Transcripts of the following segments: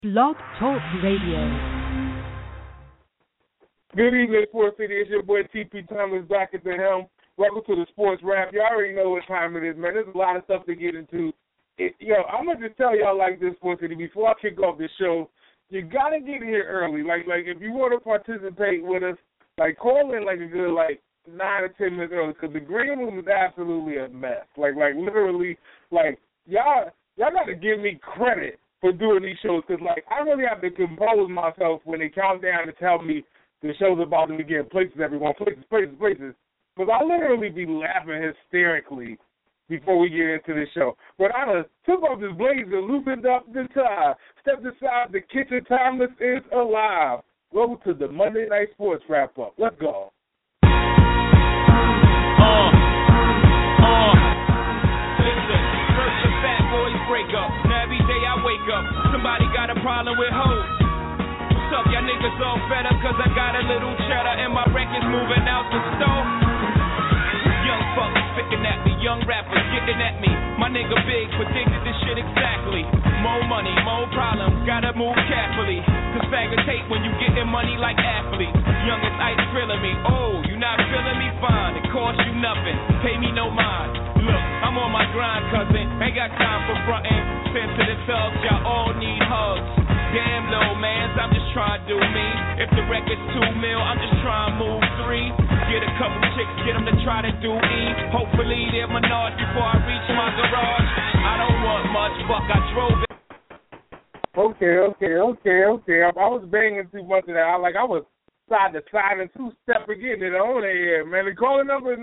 Blog Talk Radio. Good evening, Sports City. It's your boy TP Thomas back at the helm. Welcome to the Sports Wrap. You already know what time it is, man. There's a lot of stuff to get into. I'm going to just tell y'all like this, Sports City, before I kick off this show, you got to get here early. Like if you want to participate with us, call in a good 9 or 10 minutes early, because the green room is absolutely a mess. Literally, y'all got to give me credit for doing these shows, because I really have to compose myself when they count down to tell me the show's about to begin. Places, everyone, places. Because I literally be laughing hysterically before we get into the show. But I done took off this blazer, loosened up the tie, stepped aside, the kitchen timeless is alive. Welcome to the Monday Night Sports Wrap-Up. Let's go. Listen, first the fat boys break up. Now every day I wake up, somebody got a problem with hoes. What's up, y'all niggas all fed up cause I got a little cheddar and my record's moving out the store? Young fuckers spitting at me, young rappers getting at me. My nigga Big predicted this shit exactly. More money, more problems, gotta move carefully. Cause faggots hate when you getting money like athletes. Youngest Ice grilling me, oh, you not feeling me? Fine, it costs you nothing, pay me no mind. Look, I'm on my grind, cousin, ain't got time for frontin'. Sensitive thugs, y'all all need hugs. Damn, little mans, I'm just trying to do me. If the record's 2 mil, I'm just trying to move 3. Get a couple chicks, get them to try to do E. Hopefully they're menage before I reach my garage. I don't want much, fuck, I drove it. Okay. I was banging too much of that. I was side to side and two-step getting it on air, man. The calling number is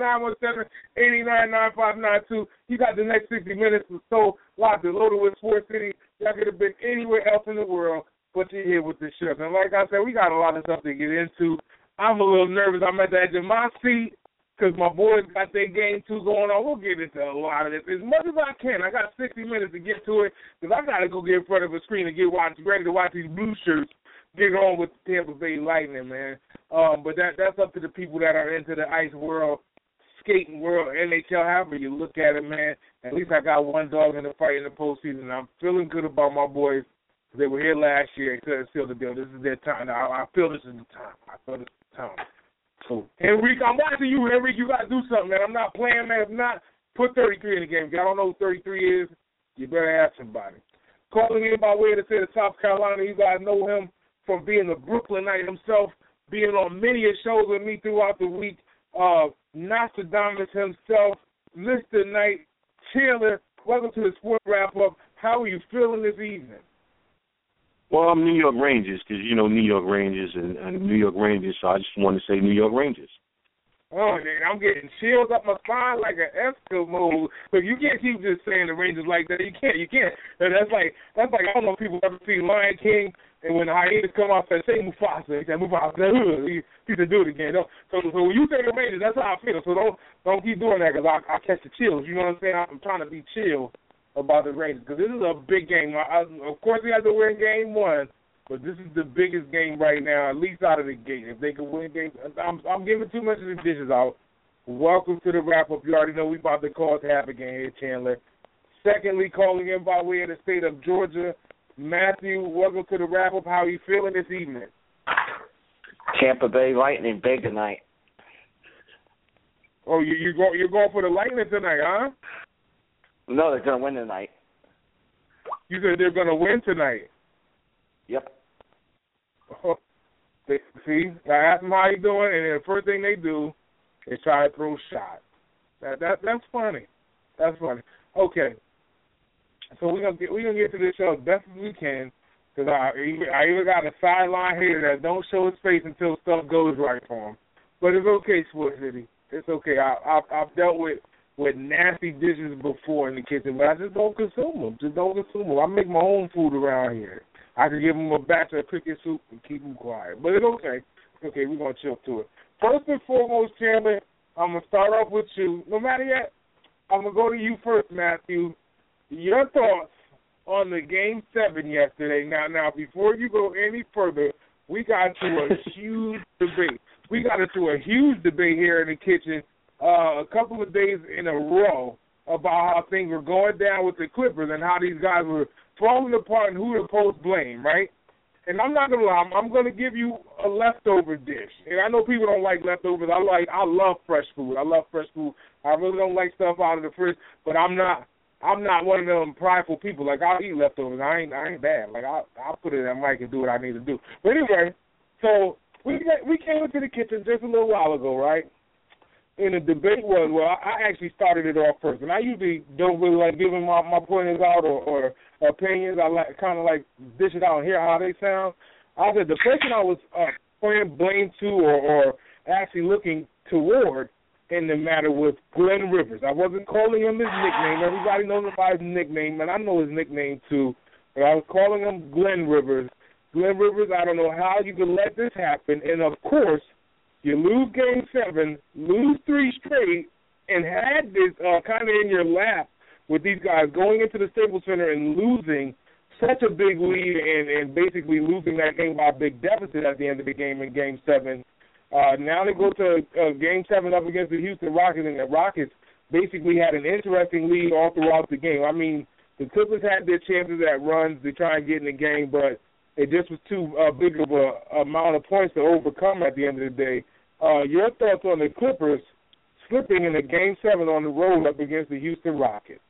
917-899-5592. You got the next 60 minutes or so locked and loaded with Sports City. Y'all could have been anywhere else in the world, but you're here with the show. And like I said, we got a lot of stuff to get into. I'm a little nervous. I'm at the edge of my seat because my boys got their game two going on. We'll get into a lot of this as much as I can. I got 60 minutes to get to it because I got to go get in front of a screen and get ready to watch these blue shirts get on with the Tampa Bay Lightning, man. But that's up to the people that are into the ice world, skating world, NHL, however you look at it, man. At least I got one dog in the fight in the postseason. I'm feeling good about my boys. They were here last year and couldn't seal the deal. This is their time. I feel this is the time. So, Henrique, I'm watching you, Henrique. You got to do something, man. I'm not playing, man. If not, put 33 in the game. If y'all don't know who 33 is, you better ask somebody. Calling in by way of the state of South Carolina, you guys know him from being the Brooklynite himself, being on many shows with me throughout the week. Nostradamus himself, Mr. Knight, Taylor. Welcome to the Sports Wrap-Up. How are you feeling this evening? Well, I'm New York Rangers because, New York Rangers and New York Rangers, so I just want to say New York Rangers. Oh, man, I'm getting chills up my spine like an Eskimo. Look, you can't keep just saying the Rangers like that. You can't. That's like I don't know if people ever seen Lion King, and when the hyenas come off and say Mufasa, he said Mufasa, he said do it again. So when you say the Rangers, that's how I feel. So don't keep doing that because I catch the chills. You know what I'm saying? I'm trying to be chill about the Rangers because this is a big game. Of course, we have to win game one, but this is the biggest game right now, at least out of the gate. If they can win game, I'm giving too much of the dishes out. Welcome to the wrap-up. You already know we about to cause havoc in here, Chandler. Secondly, calling in by way of the state of Georgia, Matthew, welcome to the wrap-up. How are you feeling this evening? Tampa Bay Lightning big tonight. Oh, you're going for the Lightning tonight, huh? No, they're going to win tonight. You said they're going to win tonight? Yep. Oh, see, I asked them how you doing, and then the first thing they do is try to throw shots. That's funny. That's funny. Okay. So we're gonna get to this show as best as we can, because I even got a sideline here that don't show his face until stuff goes right for him. But it's okay, Sports City. It's okay. I've dealt with nasty dishes before in the kitchen, but I just don't consume them. I make my own food around here. I can give them a batch of cricket soup and keep them quiet. But it's okay. Okay, we're going to chill to it. First and foremost, Chairman, I'm going to start off with you. No matter yet, I'm going to go to you first, Matthew. Your thoughts on the Game 7 yesterday. Now, before you go any further, we got into a huge debate. Here in the kitchen a couple of days in a row about how things were going down with the Clippers and how these guys were falling apart and who to post blame, right? And I'm not gonna lie, I'm gonna give you a leftover dish. And I know people don't like leftovers. I love fresh food. I really don't like stuff out of the fridge, but I'm not one of them prideful people. Like, I'll eat leftovers. I ain't bad. Like, I'll put it in the mic and do what I need to do. But anyway, so we came into the kitchen just a little while ago, right? And the debate was, well, I actually started it off first. And I usually don't really like giving my pointers out or opinions. I kind of like dish it out and hear how they sound. I said the person I was playing blame to or actually looking toward in the matter was Glenn Rivers. I wasn't calling him his nickname. Everybody knows about his nickname, and I know his nickname too. But I was calling him Glenn Rivers. Glenn Rivers, I don't know how you could let this happen. And, of course, you lose Game 7, lose 3 straight, and had this kind of in your lap with these guys going into the Staples Center and losing such a big lead and basically losing that game by a big deficit at the end of the game in Game 7. Now they go to Game 7 up against the Houston Rockets, and the Rockets basically had an interesting lead all throughout the game. I mean, the Clippers had their chances at runs to try and get in the game, but it just was too big of a amount of points to overcome at the end of the day. Your thoughts on the Clippers slipping in the Game 7 on the road up against the Houston Rockets?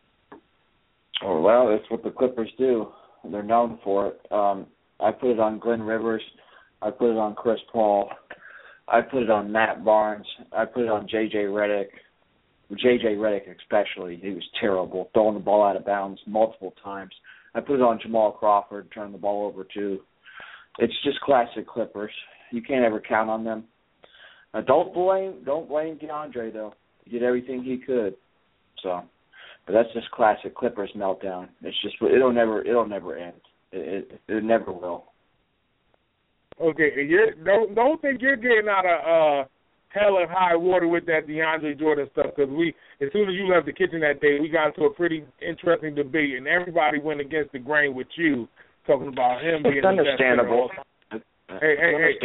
Oh, well, that's what the Clippers do. They're known for it. I put it on Glenn Rivers. I put it on Chris Paul. I put it on Matt Barnes. I put it on J.J. Redick. J.J. Redick especially. He was terrible, throwing the ball out of bounds multiple times. I put it on Jamal Crawford, turning the ball over too. It's just classic Clippers. You can't ever count on them. Don't blame DeAndre though. He did everything he could. So, but that's just classic Clippers meltdown. It's just it'll never end. It never will. Okay, don't think you're getting out of hell and high water with that DeAndre Jordan stuff, because as soon as you left the kitchen that day, we got into a pretty interesting debate, and everybody went against the grain with you, talking about him being the understandable. Hey,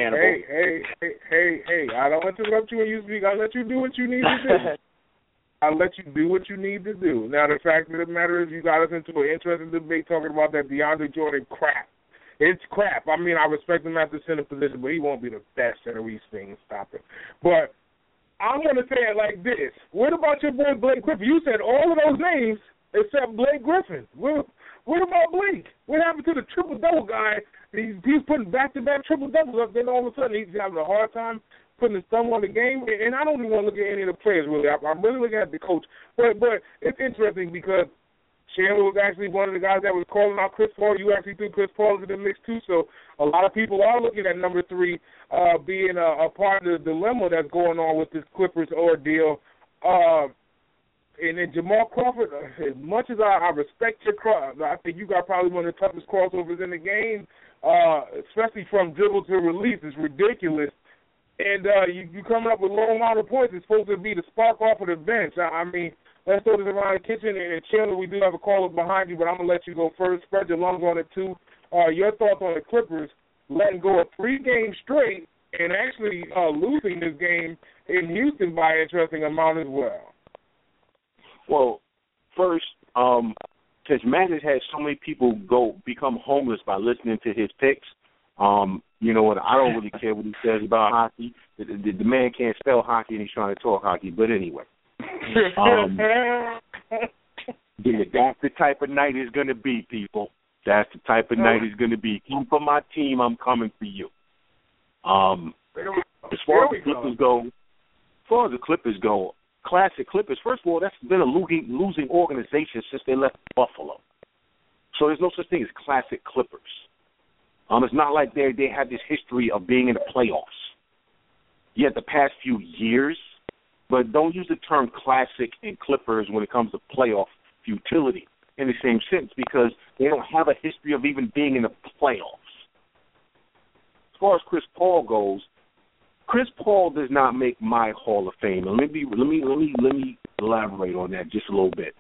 I don't interrupt you when you speak. I'll let you do what you need to do. I'll let you do what you need to do. Now, the fact of the matter is you got us into an interesting debate talking about that DeAndre Jordan crap. It's crap. I mean, I respect him at the center position, but he won't be the best center we've seen. Stop it. But I'm going to say it like this. What about your boy Blake Griffin? You said all of those names except Blake Griffin. What about Blake? What happened to the triple-double guy? He's putting back-to-back triple-doubles up, then all of a sudden he's having a hard time putting his thumb on the game. And I don't even want to look at any of the players, really. I'm really looking at the coach. But it's interesting because Chandler was actually one of the guys that was calling out Chris Paul. You actually threw Chris Paul into the mix, too. So a lot of people are looking at number 3 being a part of the dilemma that's going on with this Clippers ordeal. And then Jamal Crawford, as much as I respect your cross, I think you got probably one of the toughest crossovers in the game, especially from dribble to release. It's ridiculous. And you coming up with a low amount of points. It's supposed to be the spark off of the bench. I mean, let's throw this around the kitchen. And Chandler, we do have a caller behind you, but I'm going to let you go first. Spread your lungs on it, too. Your thoughts on the Clippers letting go of 3 games straight and actually losing this game in Houston by an interesting amount as well. Well, first, since Matt has had so many people become homeless by listening to his picks, you know what, I don't really care what he says about hockey. The man can't spell hockey and he's trying to talk hockey. But anyway, that's the type of night it's going to be, people. That's the type of night it's going to be. Come for my team, I'm coming for you. As far as the Clippers go, classic Clippers. First of all, that's been a losing organization since they left Buffalo. So there's no such thing as classic Clippers. It's not like they have this history of being in the playoffs. Yet the past few years, but don't use the term classic and Clippers when it comes to playoff futility in the same sense, because they don't have a history of even being in the playoffs. As far as Chris Paul goes, Chris Paul does not make my Hall of Fame. And let me elaborate on that just a little bit.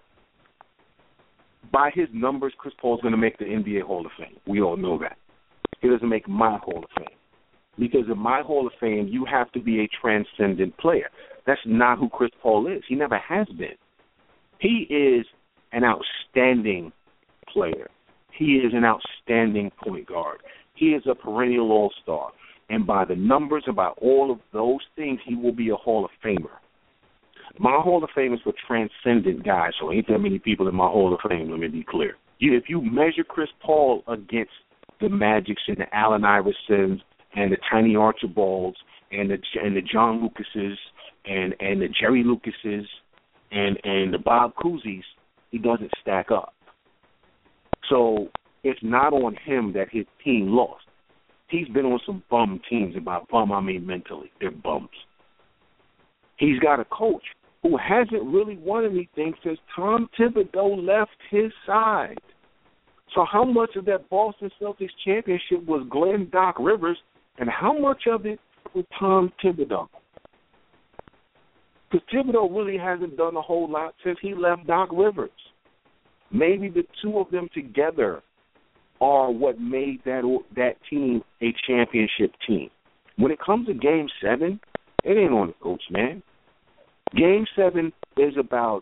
By his numbers, Chris Paul's going to make the NBA Hall of Fame. We all know that. He doesn't make my Hall of Fame. Because in my Hall of Fame, you have to be a transcendent player. That's not who Chris Paul is. He never has been. He is an outstanding player. He is an outstanding point guard. He is a perennial all-star. And by the numbers, about all of those things, he will be a Hall of Famer. My Hall of Fame is for transcendent guys, so ain't that many people in my Hall of Fame, let me be clear. If you measure Chris Paul against the Magics and the Allen Iversons and the Tiny Archibalds and the John Lucases and the Jerry Lucases and the Bob Cousy's, he doesn't stack up. So it's not on him that his team lost. He's been on some bum teams, and by bum I mean mentally. They're bums. He's got a coach who hasn't really won anything since Tom Thibodeau left his side. So how much of that Boston Celtics championship was Glenn Doc Rivers, and how much of it was Tom Thibodeau? Because Thibodeau really hasn't done a whole lot since he left Doc Rivers. Maybe the two of them together are what made that team a championship team. When it comes to Game 7, it ain't on the coach, man. Game 7 is about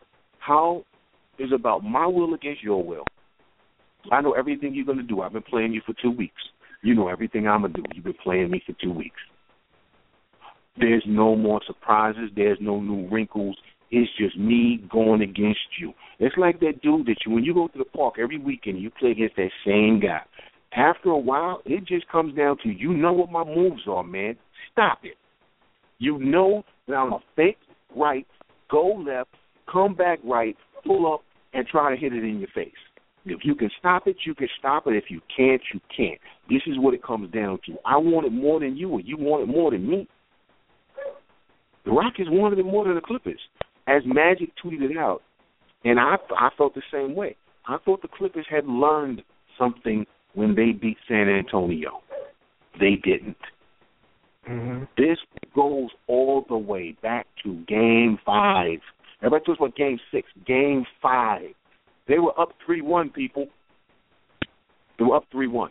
my will against your will. I know everything you're going to do. I've been playing you for 2 weeks. You know everything I'm going to do. You've been playing me for 2 weeks. There's no more surprises. There's no new wrinkles. It's just me going against you. It's like that dude that when you go to the park every weekend, you play against that same guy. After a while, it just comes down to, you know what my moves are, man. Stop it. You know that I'm a fake right, go left, come back right, pull up, and try to hit it in your face. If you can stop it, you can stop it. If you can't, you can't. This is what it comes down to. I want it more than you, or you want it more than me. The Rockets wanted it more than the Clippers. As Magic tweeted out, and I felt the same way. I thought the Clippers had learned something when they beat San Antonio. They didn't. Mm-hmm. This goes all the way back to Game 5. Everybody talks about Game 6. Game 5. They were up 3-1, people. They were up 3-1.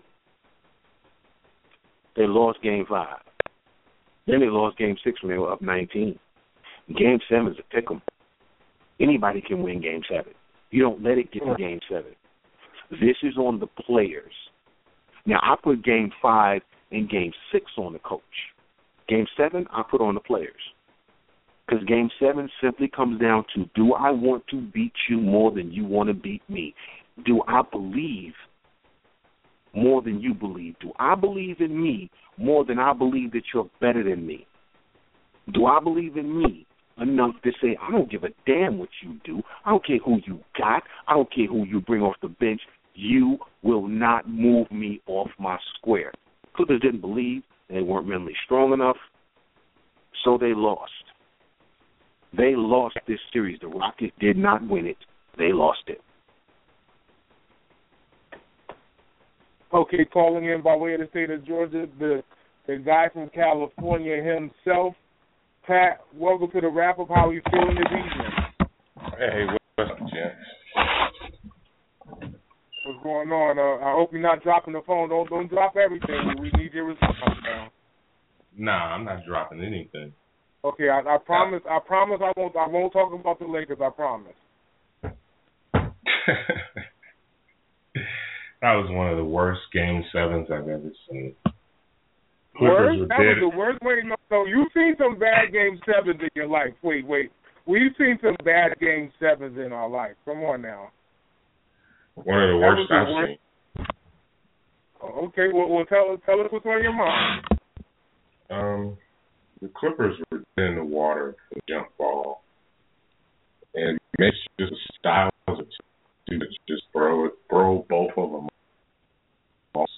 They lost Game 5. Then they lost Game 6 when they were up 19. Game 7 is a pick 'em. Anybody can win Game 7. You don't let it get to Game 7. This is on the players. Now, I put Game 5 and Game 6 on the coach. Game 7, I put on the players. Because Game 7 simply comes down to, do I want to beat you more than you want to beat me? Do I believe more than you believe? Do I believe in me more than I believe that you're better than me? Do I believe in me enough to say, I don't give a damn what you do. I don't care who you got. I don't care who you bring off the bench. You will not move me off my square. Clippers didn't believe. They weren't mentally strong enough, so they lost. They lost this series. The Rockets did not win it. They lost it. Okay, calling in by way of the state of Georgia, the guy from California himself. Pat, welcome to the wrap-up. How are you feeling this evening? Hey, what's up, gents? What's going on? I hope you're not dropping the phone. Don't drop everything. We need your response now. Nah, I'm not dropping anything. Okay, I promise. I promise. I won't talk about the Lakers. I promise. That was one of the worst Game 7s I've ever seen. Worst? That was the worst. Wait, no. You've seen some bad Game 7s in your life. Wait. We've seen some bad Game 7s in our life. Come on now. One of the worst I've seen. Okay, well, tell us what's on your mind. The Clippers were in the water for the jump ball, and Mitch just styles it to just throw both of them off.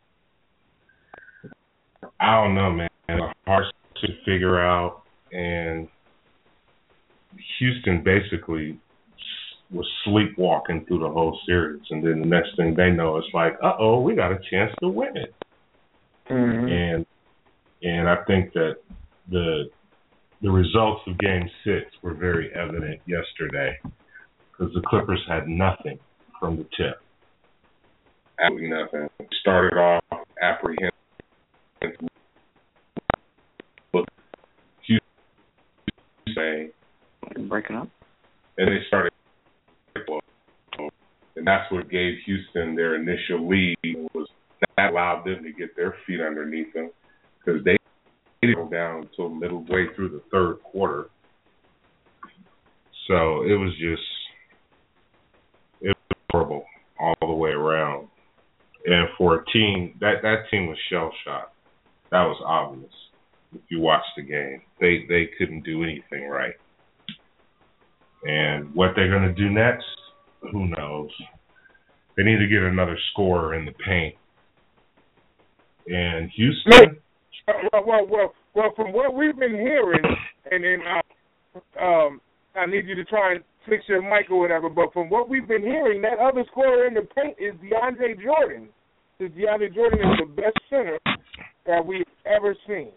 I don't know, man. It's hard to figure out, and Houston basically was sleepwalking through the whole series, and then the next thing they know, it's like, we got a chance to win it. Mm-hmm. And I think that the results of Game 6 were very evident yesterday, because the Clippers had nothing from the tip. Absolutely nothing. Started off apprehensive. Saying, breaking up, and they started, and that's what gave Houston their initial lead. Was that allowed them to get their feet underneath them because they didn't go down until midway through the third quarter. So it was horrible all the way around. And for a team, that team was shell-shocked. That was obvious if you watched the game. They couldn't do anything right. And what they're going to do next, who knows? They need to get another scorer in the paint. And Houston... Well, from what we've been hearing, and then I need you to try and fix your mic or whatever, but from what we've been hearing, that other scorer in the paint is DeAndre Jordan. DeAndre Jordan is the best center that we've ever seen.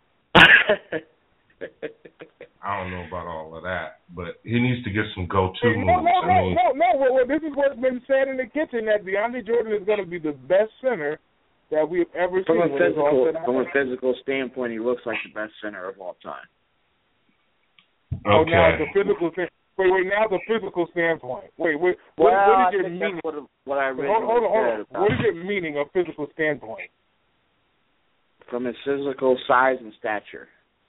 I don't know about all of that, but he needs to get some go-to moves. No. Well, this is what's been said in the kitchen, that DeAndre Jordan is going to be the best center that we've ever seen. From a physical standpoint, he looks like the best center of all time. Okay. Oh, now the physical standpoint. Wait, now the physical standpoint. What is your meaning? What I really hold on. What is your meaning of physical standpoint? From his physical size and stature.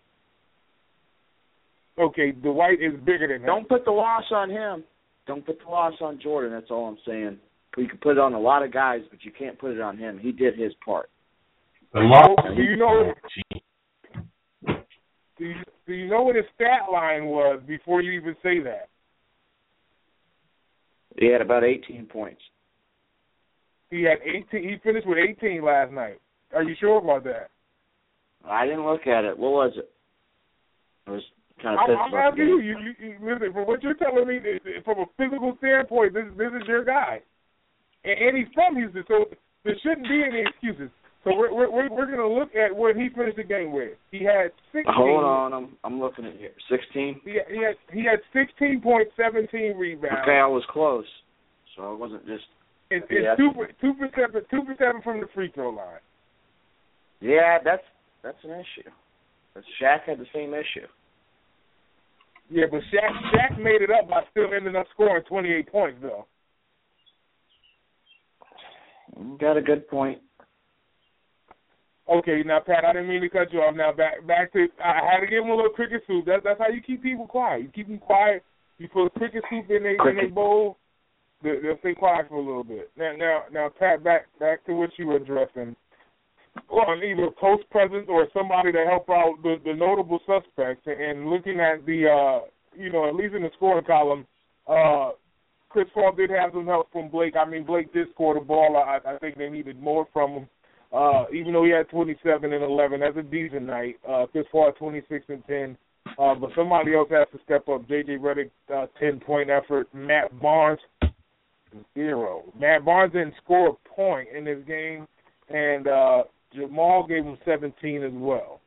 Okay, Dwight is bigger than him. Don't put the loss on him. Don't put the loss on Jordan. That's all I'm saying. You can put it on a lot of guys, but you can't put it on him. He did his part. Do you know what his stat line was before you even say that? He had about 18 points. He had 18. He finished with 18 last night. Are you sure about that? I didn't look at it. What was it? It was kind of pissed off. I'm asking you. Listen, from what you're telling me, from a physical standpoint, this is your guy. And he's from Houston, so there shouldn't be any excuses. So we're going to look at what he finished the game with. He had 16. Hold on, I'm looking at here. 16. He had 16 points, 17 rebounds. Okay, I was close, so it wasn't just. And 2 for 7 from the free throw line. Yeah, that's an issue. But Shaq had the same issue. Yeah, but Shaq made it up by still ending up scoring 28 points, though. You got a good point. Okay, now, Pat, I didn't mean to cut you off. Now, back to, I had to give him a little cricket soup. That's how you keep people quiet. You keep them quiet. You put cricket soup in their bowl, they'll stay quiet for a little bit. Now, Pat, back to what you were addressing. On either post presence or somebody to help out the notable suspects, and looking at the, at least in the scoring column, Chris Paul did have some help from Blake. I mean, Blake did score the ball. I think they needed more from him. Even though he had 27 and 11, that's a decent night. Chris Paul had 26 and 10. But somebody else has to step up. J.J. Redick, 10-point effort. Matt Barnes, 0. Matt Barnes didn't score a point in this game, and Jamal gave him 17 as well.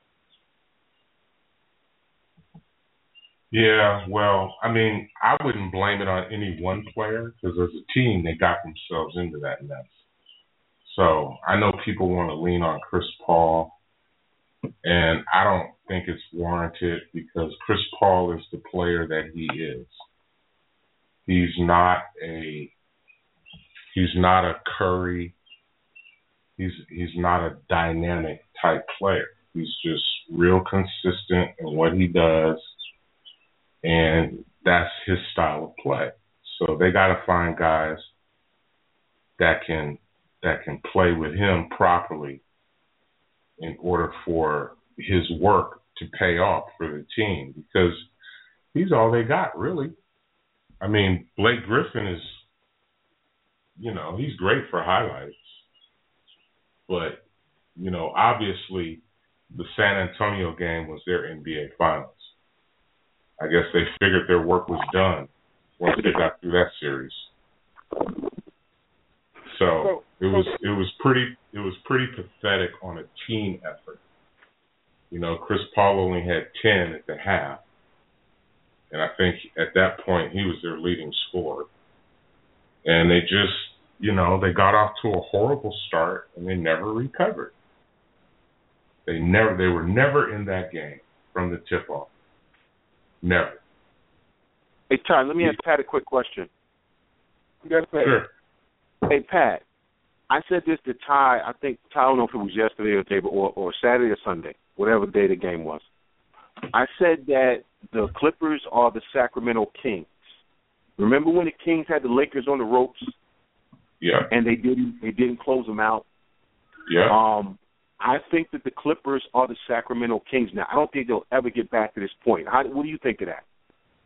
Yeah, well, I mean, I wouldn't blame it on any one player because as a team, they got themselves into that mess. So I know people want to lean on Chris Paul, and I don't think it's warranted because Chris Paul is the player that he is. He's not a Curry. He's not a dynamic type player. He's just real consistent in what he does, and that's his style of play. So they got to find guys that can play with him properly in order for his work to pay off for the team because he's all they got, really. I mean, Blake Griffin is, he's great for highlights. But, obviously the San Antonio game was their NBA Finals. I guess they figured their work was done once they got through that series. So it was pretty pathetic on a team effort. Chris Paul only had 10 at the half, and I think at that point he was their leading scorer. And they just, they got off to a horrible start and they never recovered. They were never in that game from the tip-off. Never. Hey, Ty, let me ask Pat a quick question. Yes, sir. Sure. Hey, Pat, I said this to Ty. I don't know if it was yesterday or the day, or Saturday or Sunday, whatever day the game was. I said that the Clippers are the Sacramento Kings. Remember when the Kings had the Lakers on the ropes? Yeah. And they didn't close them out? Yeah. I think that the Clippers are the Sacramento Kings now. I don't think they'll ever get back to this point. What do you think of that?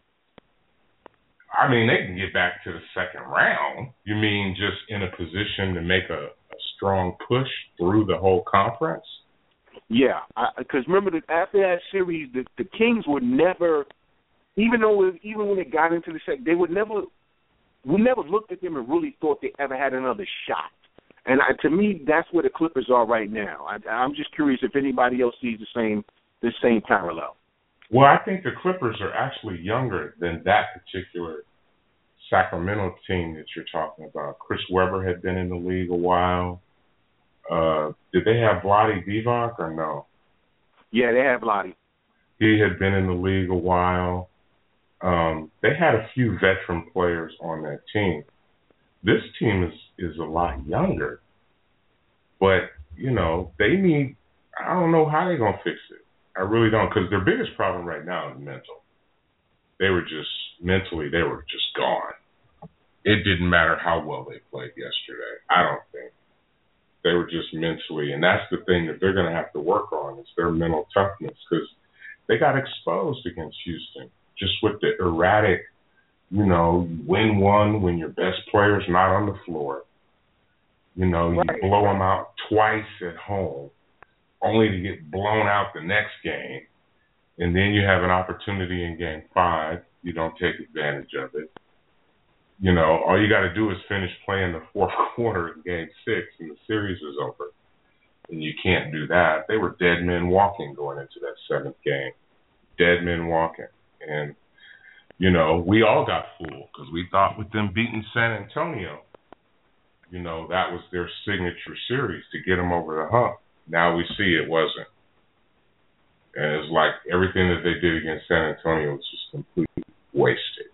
I mean, they can get back to the second round. You mean just in a position to make a strong push through the whole conference? Yeah, because remember that after that series, the Kings would never, even when they got into the second, we never looked at them and really thought they ever had another shot. And to me, that's where the Clippers are right now. I'm just curious if anybody else sees the same parallel. Well, I think the Clippers are actually younger than that particular Sacramento team that you're talking about. Chris Webber had been in the league a while. Did they have Vlade Divac or no? Yeah, they have Vlade. He had been in the league a while. They had a few veteran players on that team. This team is a lot younger. But, they need – I don't know how they're going to fix it. I really don't, because their biggest problem right now is mental. They were just – mentally, they were just gone. It didn't matter how well they played yesterday, I don't think. They were just mentally, and that's the thing that they're going to have to work on, is their mental toughness, because they got exposed against Houston just with the erratic, you win one when your best player's not on the floor. You blow them out twice at home, only to get blown out the next game, and then you have an opportunity in Game 5. You don't take advantage of it. All you got to do is finish playing the fourth quarter in Game 6, and the series is over. And you can't do that. They were dead men walking going into that seventh game. Dead men walking. And, we all got fooled because we thought with them beating San Antonio, that was their signature series to get them over the hump. Now we see it wasn't. And it's like everything that they did against San Antonio was just completely wasted.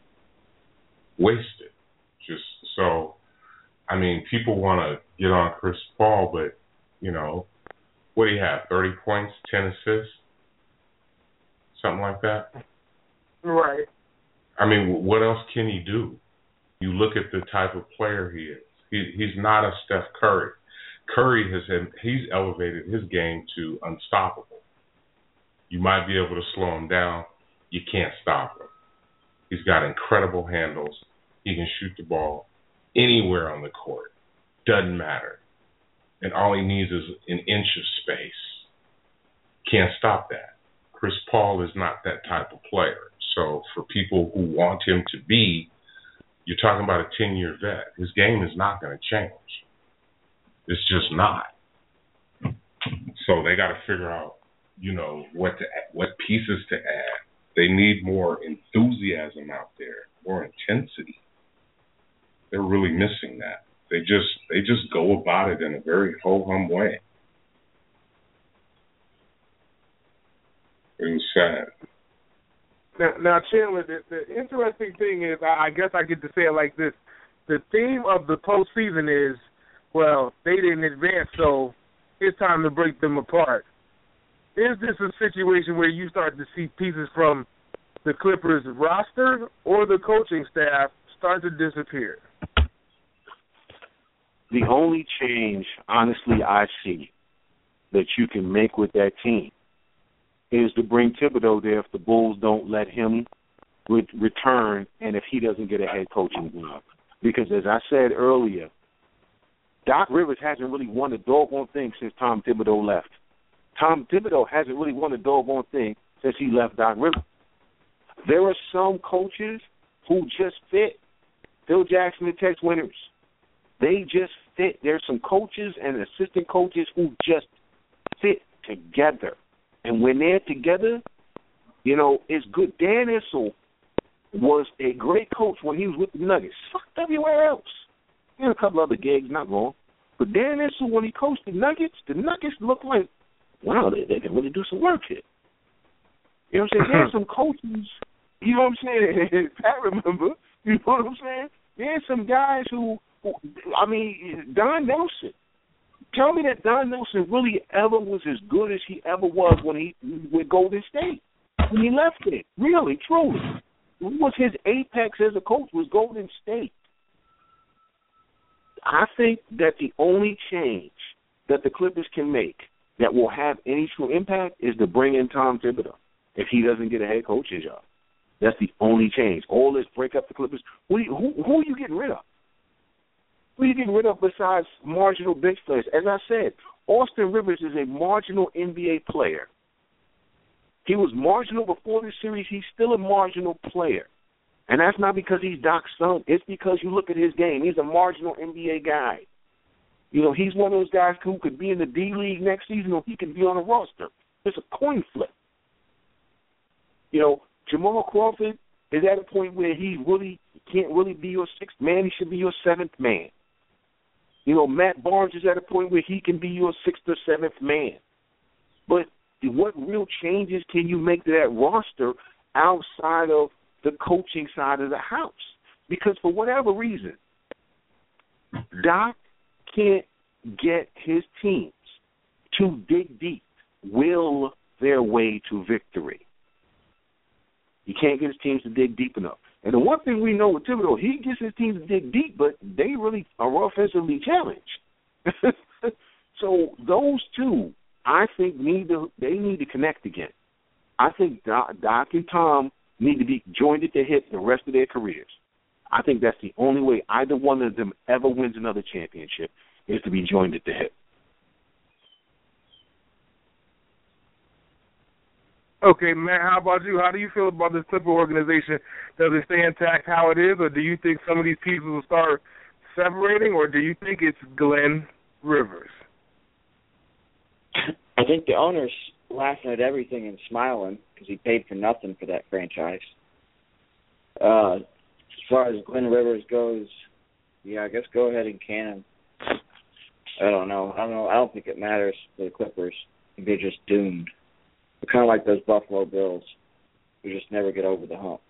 Just so, I mean, people want to get on Chris Paul, but, what do you have, 30 points, 10 assists? Something like that? Right. I mean, what else can he do? You look at the type of player he is. He's not a Steph Curry. He's elevated his game to unstoppable. You might be able to slow him down. You can't stop him. He's got incredible handles. He can shoot the ball anywhere on the court. Doesn't matter. And all he needs is an inch of space. Can't stop that. Chris Paul is not that type of player. So for people who want him to be, you're talking about a 10-year vet. His game is not going to change. It's just not. So they got to figure out, what pieces to add. They need more enthusiasm out there, more intensity. They're really missing that. They just go about it in a very ho-hum way. It was sad. Now, Chandler, the interesting thing is, I guess I get to say it like this. The theme of the postseason is, they didn't advance, so it's time to break them apart. Is this a situation where you start to see pieces from the Clippers roster or the coaching staff start to disappear? The only change, honestly, I see that you can make with that team is to bring Thibodeau there if the Bulls don't let him return and if he doesn't get a head coaching job. Because as I said earlier, Doc Rivers hasn't really won a doggone thing since Tom Thibodeau left. Tom Thibodeau hasn't really won a doggone thing since he left Doc Rivers. There are some coaches who just fit. Phil Jackson and Tex Winters. They just fit. There's some coaches and assistant coaches who just fit together. And when they're together, it's good. Dan Issel was a great coach when he was with the Nuggets. Fucked everywhere else. He had a couple other gigs, not wrong. But Dan Issel, when he coached the Nuggets looked like, wow, they can really do some work here. You know what I'm saying? There's some coaches, you know what I'm saying? Pat remember, you know what I'm saying? There's some guys who I mean, Don Nelson. Tell me that Don Nelson really ever was as good as he ever was when he with Golden State. When he left it. Really, truly. What was his apex as a coach was Golden State. I think that the only change that the Clippers can make that will have any true impact is to bring in Tom Thibodeau if he doesn't get a head coaching job. That's the only change. All this break up the Clippers. Who are you getting rid of? Who are you getting rid of besides marginal bench players? As I said, Austin Rivers is a marginal NBA player. He was marginal before this series. He's still a marginal player. And that's not because he's Doc's son. It's because you look at his game. He's a marginal NBA guy. You know, he's one of those guys who could be in the D-League next season or he could be on a roster. It's a coin flip. You know, Jamal Crawford is at a point where he really can't really be your sixth man. He should be your seventh man. You know, Matt Barnes is at a point where he can be your sixth or seventh man. But what real changes can you make to that roster outside of the coaching side of the house? Because for whatever reason, Doc can't get his teams to dig deep, will their way to victory. He can't get his teams to dig deep enough. And the one thing we know with Thibodeau, he gets his teams to dig deep, but they really are offensively challenged. So those two, I think, need to connect again. I think Doc and Tom need to be joined at the hip the rest of their careers. I think that's the only way either one of them ever wins another championship is to be joined at the hip. Okay, Matt, how about you? How do you feel about this Clipper organization? Does it stay intact how it is, or do you think some of these pieces will start separating, or do you think it's Glenn Rivers? I think the owner's laughing at everything and smiling because he paid for nothing for that franchise. As far as Glenn Rivers goes, yeah, I guess go ahead and can him. I don't know. I don't think it matters for the Clippers. They're just doomed. They're kind of like those Buffalo Bills who just never get over the hump.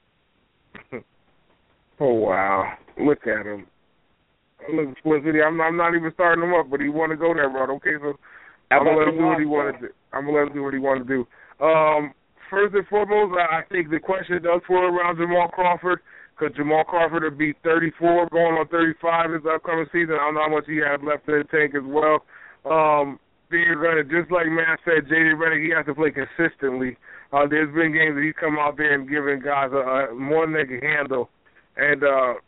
Oh, wow. Look at him. Look, Felicity, I'm not even starting him up, but he want to go that route. Okay, so I'm going to let him do what he wanted to do. I'm going to let him do what he wanted to do. First and foremost, I think the question does fall around Jamal Crawford, because Jamal Crawford will be 34, going on 35 this upcoming season. I don't know how much he has left in the tank as well. They're going to, just like Matt said, J.D. Redick, he has to play consistently. There's been games that he's come out there and given guys more than they can handle. And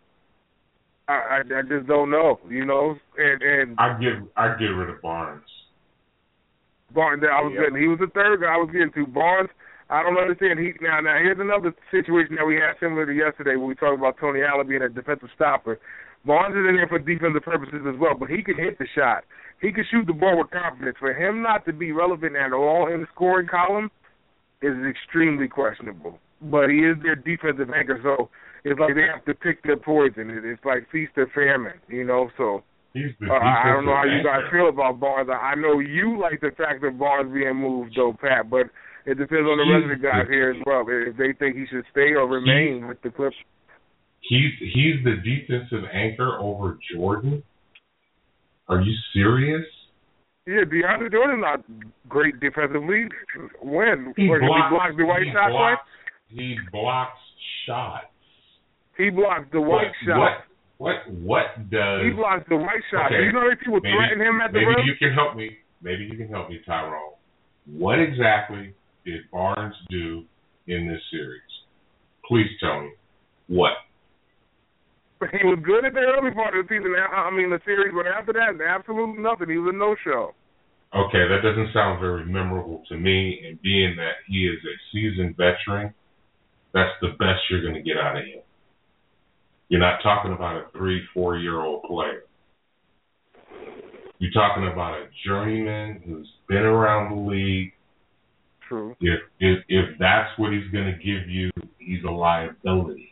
I just don't know, you know. And I'd get rid of Barnes. Barnes, he was the third guy I was getting to. Barnes, I don't understand. Now here's another situation that we had similar to yesterday when we talked about Tony Allen being a defensive stopper. Barnes is in there for defensive purposes as well, but he can hit the shot. He can shoot the ball with confidence. For him not to be relevant at all in the scoring column is extremely questionable. But he is their defensive anchor, so it's like they have to pick their poison. It's like feast or famine, you know, so. I don't know how you guys feel about Barnes. I know you like the fact that Barnes being moved, though, Pat, but it depends on the rest of the guys here as well, if they think he should stay or remain with the Clippers. He's the defensive anchor over Jordan? Are you serious? Yeah, DeAndre Jordan's not great defensively. When? He blocks the white shot, right? He blocks shots. He blocks the white shot. What does... He blocks the white shot. Okay. Do you know that people threaten him at the rim? Maybe you can help me, Tyrone. What exactly did Barnes do in this series? Please tell me. What? He was good at the early part of the season. The series, but after that, absolutely nothing. He was a no-show. Okay, that doesn't sound very memorable to me, and being that he is a seasoned veteran, that's the best you're going to get out of him. You're not talking about a 3-4-year-old player. You're talking about a journeyman who's been around the league. True. If that's what he's going to give you, he's a liability.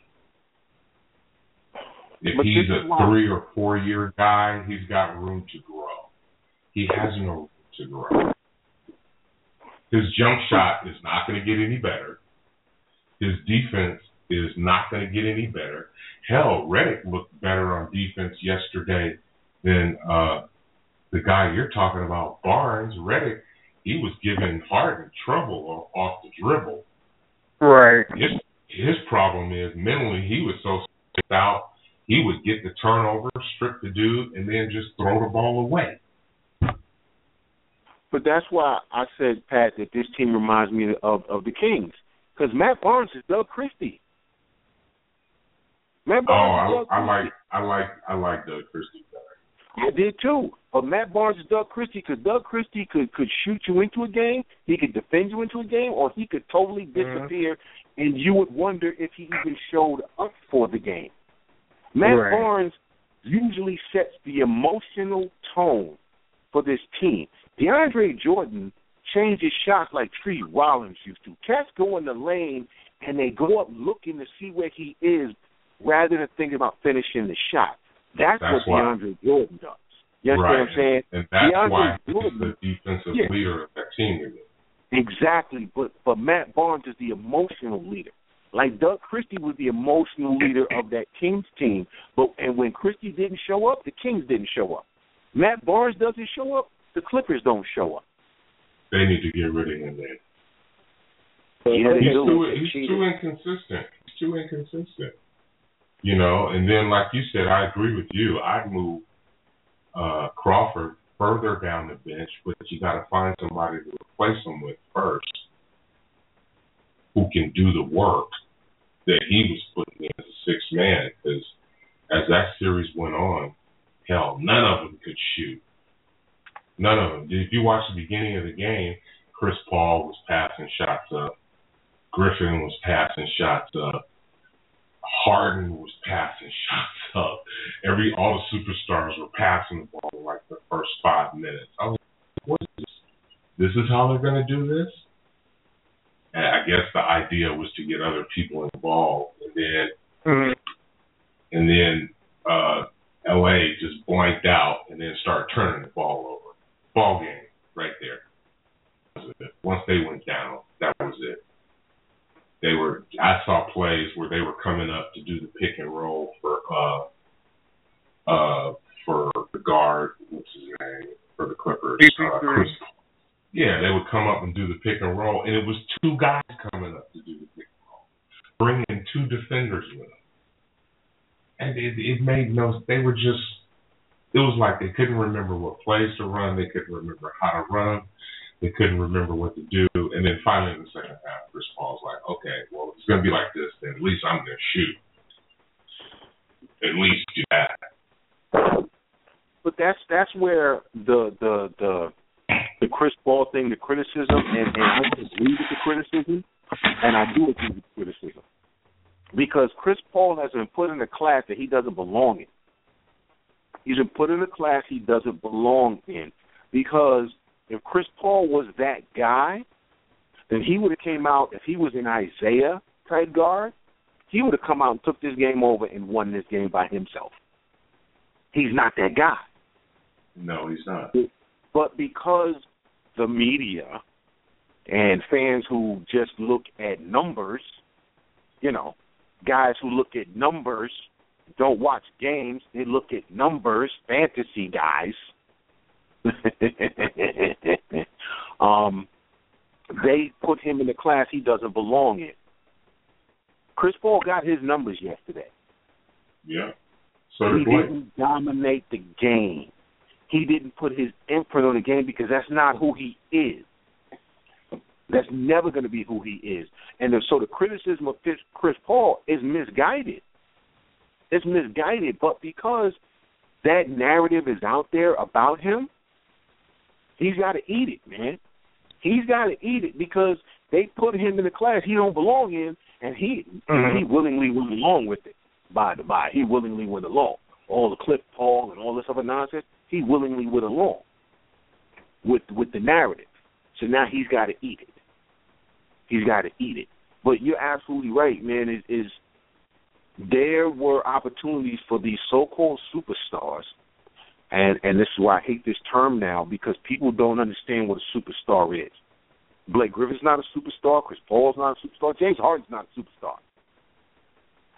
If he's a 3 or 4 year guy, he's got room to grow. He has no room to grow. His jump shot is not going to get any better. His defense is not going to get any better. Hell, Redick looked better on defense yesterday than the guy you're talking about, Barnes. Redick, he was giving Harden trouble off the dribble. Right. His problem is mentally he was so stressed out, he would get the turnover, strip the dude, and then just throw the ball away. But that's why I said, Pat, that this team reminds me of the Kings. Because Matt Barnes is Doug Christie. Matt Barnes is Doug Christie. I like Doug Christie better. I did too. But Matt Barnes is Doug Christie because Doug Christie could shoot you into a game, he could defend you into a game, or he could totally disappear, and you would wonder if he even showed up for the game. Matt Barnes usually sets the emotional tone for this team. DeAndre Jordan changes shots like Tree Rollins used to. Cats go in the lane, and they go up looking to see where he is rather than thinking about finishing the shot. That's what DeAndre Jordan does. You understand what I'm saying? And that's why he's the defensive leader of that team. Exactly. But Matt Barnes is the emotional leader. Like Doug Christie was the emotional leader of that Kings team. And when Christie didn't show up, the Kings didn't show up. Matt Barnes doesn't show up, the Clippers don't show up. They need to get rid of him, man. He's too inconsistent. He's too inconsistent. You know, and then like you said, I agree with you. I'd move Crawford further down the bench, but you got to find somebody to replace him with first who can do the work that he was putting in as a sixth man. Because as that series went on, hell, none of them could shoot. None of them. If you watch the beginning of the game, Chris Paul was passing shots up. Griffin was passing shots up. Harden was passing shots up. All the superstars were passing the ball in like the first 5 minutes. I was like, what is this? This is how they're going to do this? And I guess the idea was to get other people involved. And then LA just blanked out and then started turning the ball over. Ball game right there. That was it. Once they went down, that was it. I saw plays where they were coming up to do the pick and roll for the guard, what's his name, for the Clippers. Chris. Yeah, they would come up and do the pick and roll, and it was two guys coming up to do the pick and roll, bringing two defenders with them. And it made no. They were just. It was like they couldn't remember what plays to run. They couldn't remember how to run. They couldn't remember what to do. And then finally in the second half, Chris Paul's like, okay, well, it's going to be like this, then at least I'm going to shoot. At least do that. But that's where the Chris Paul thing, the criticism, and I agree with the criticism, and I do agree with the criticism. Because Chris Paul has been put in a class that he doesn't belong in. He's been put in a class he doesn't belong in. Because if Chris Paul was that guy, then he would have came out, if he was an Isaiah type guard, he would have come out and took this game over and won this game by himself. He's not that guy. No, he's not. But because the media and fans who just look at numbers, you know, guys who look at numbers, don't watch games, they look at numbers, fantasy guys, they put him in the class he doesn't belong in. Chris Paul got his numbers yesterday. Yeah. He didn't dominate the game. He didn't put his imprint on the game because that's not who he is. That's never going to be who he is. And so the criticism of Chris Paul is misguided. It's misguided, but because that narrative is out there about him, he's got to eat it, man. He's got to eat it because they put him in a class he don't belong in, and he willingly went along with it. By the by, he willingly went along. All the Cliff Paul and all this other nonsense, he willingly went along with the narrative. So now he's got to eat it. He's got to eat it. But you're absolutely right, man. There were opportunities for these so-called superstars, and this is why I hate this term now, because people don't understand what a superstar is. Blake Griffin's not a superstar. Chris Paul's not a superstar. James Harden's not a superstar.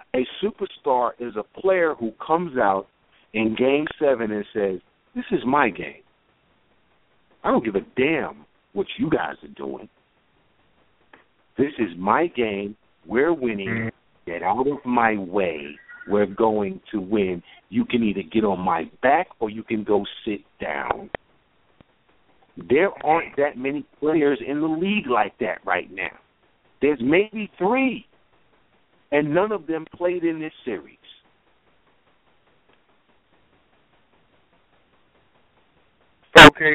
A superstar is a player who comes out in Game 7 and says, this is my game. I don't give a damn what you guys are doing. This is my game. We're winning. Get out of my way. We're going to win. You can either get on my back or you can go sit down. There aren't that many players in the league like that right now. There's maybe 3, and none of them played in this series. Okay,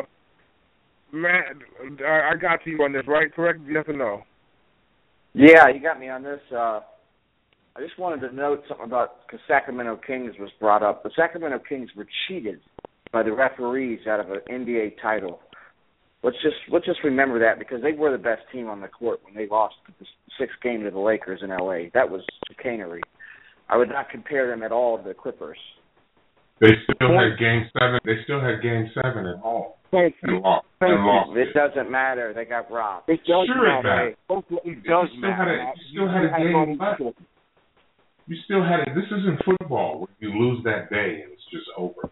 Matt, I got you on this, right? Correct? Yes or no? Yeah, you got me on this. I just wanted to note something about, because Sacramento Kings was brought up. The Sacramento Kings were cheated by the referees out of an NBA title. Let's just remember that, because they were the best team on the court when they lost the 6th game to the Lakers in L.A. That was chicanery. I would not compare them at all to the Clippers. They still had Game 7. They still had Game 7 at home. And lost. It doesn't matter. They got robbed. It does matter. It does matter. You still had a game left. You still had it. This isn't football where you lose that day and it's just over.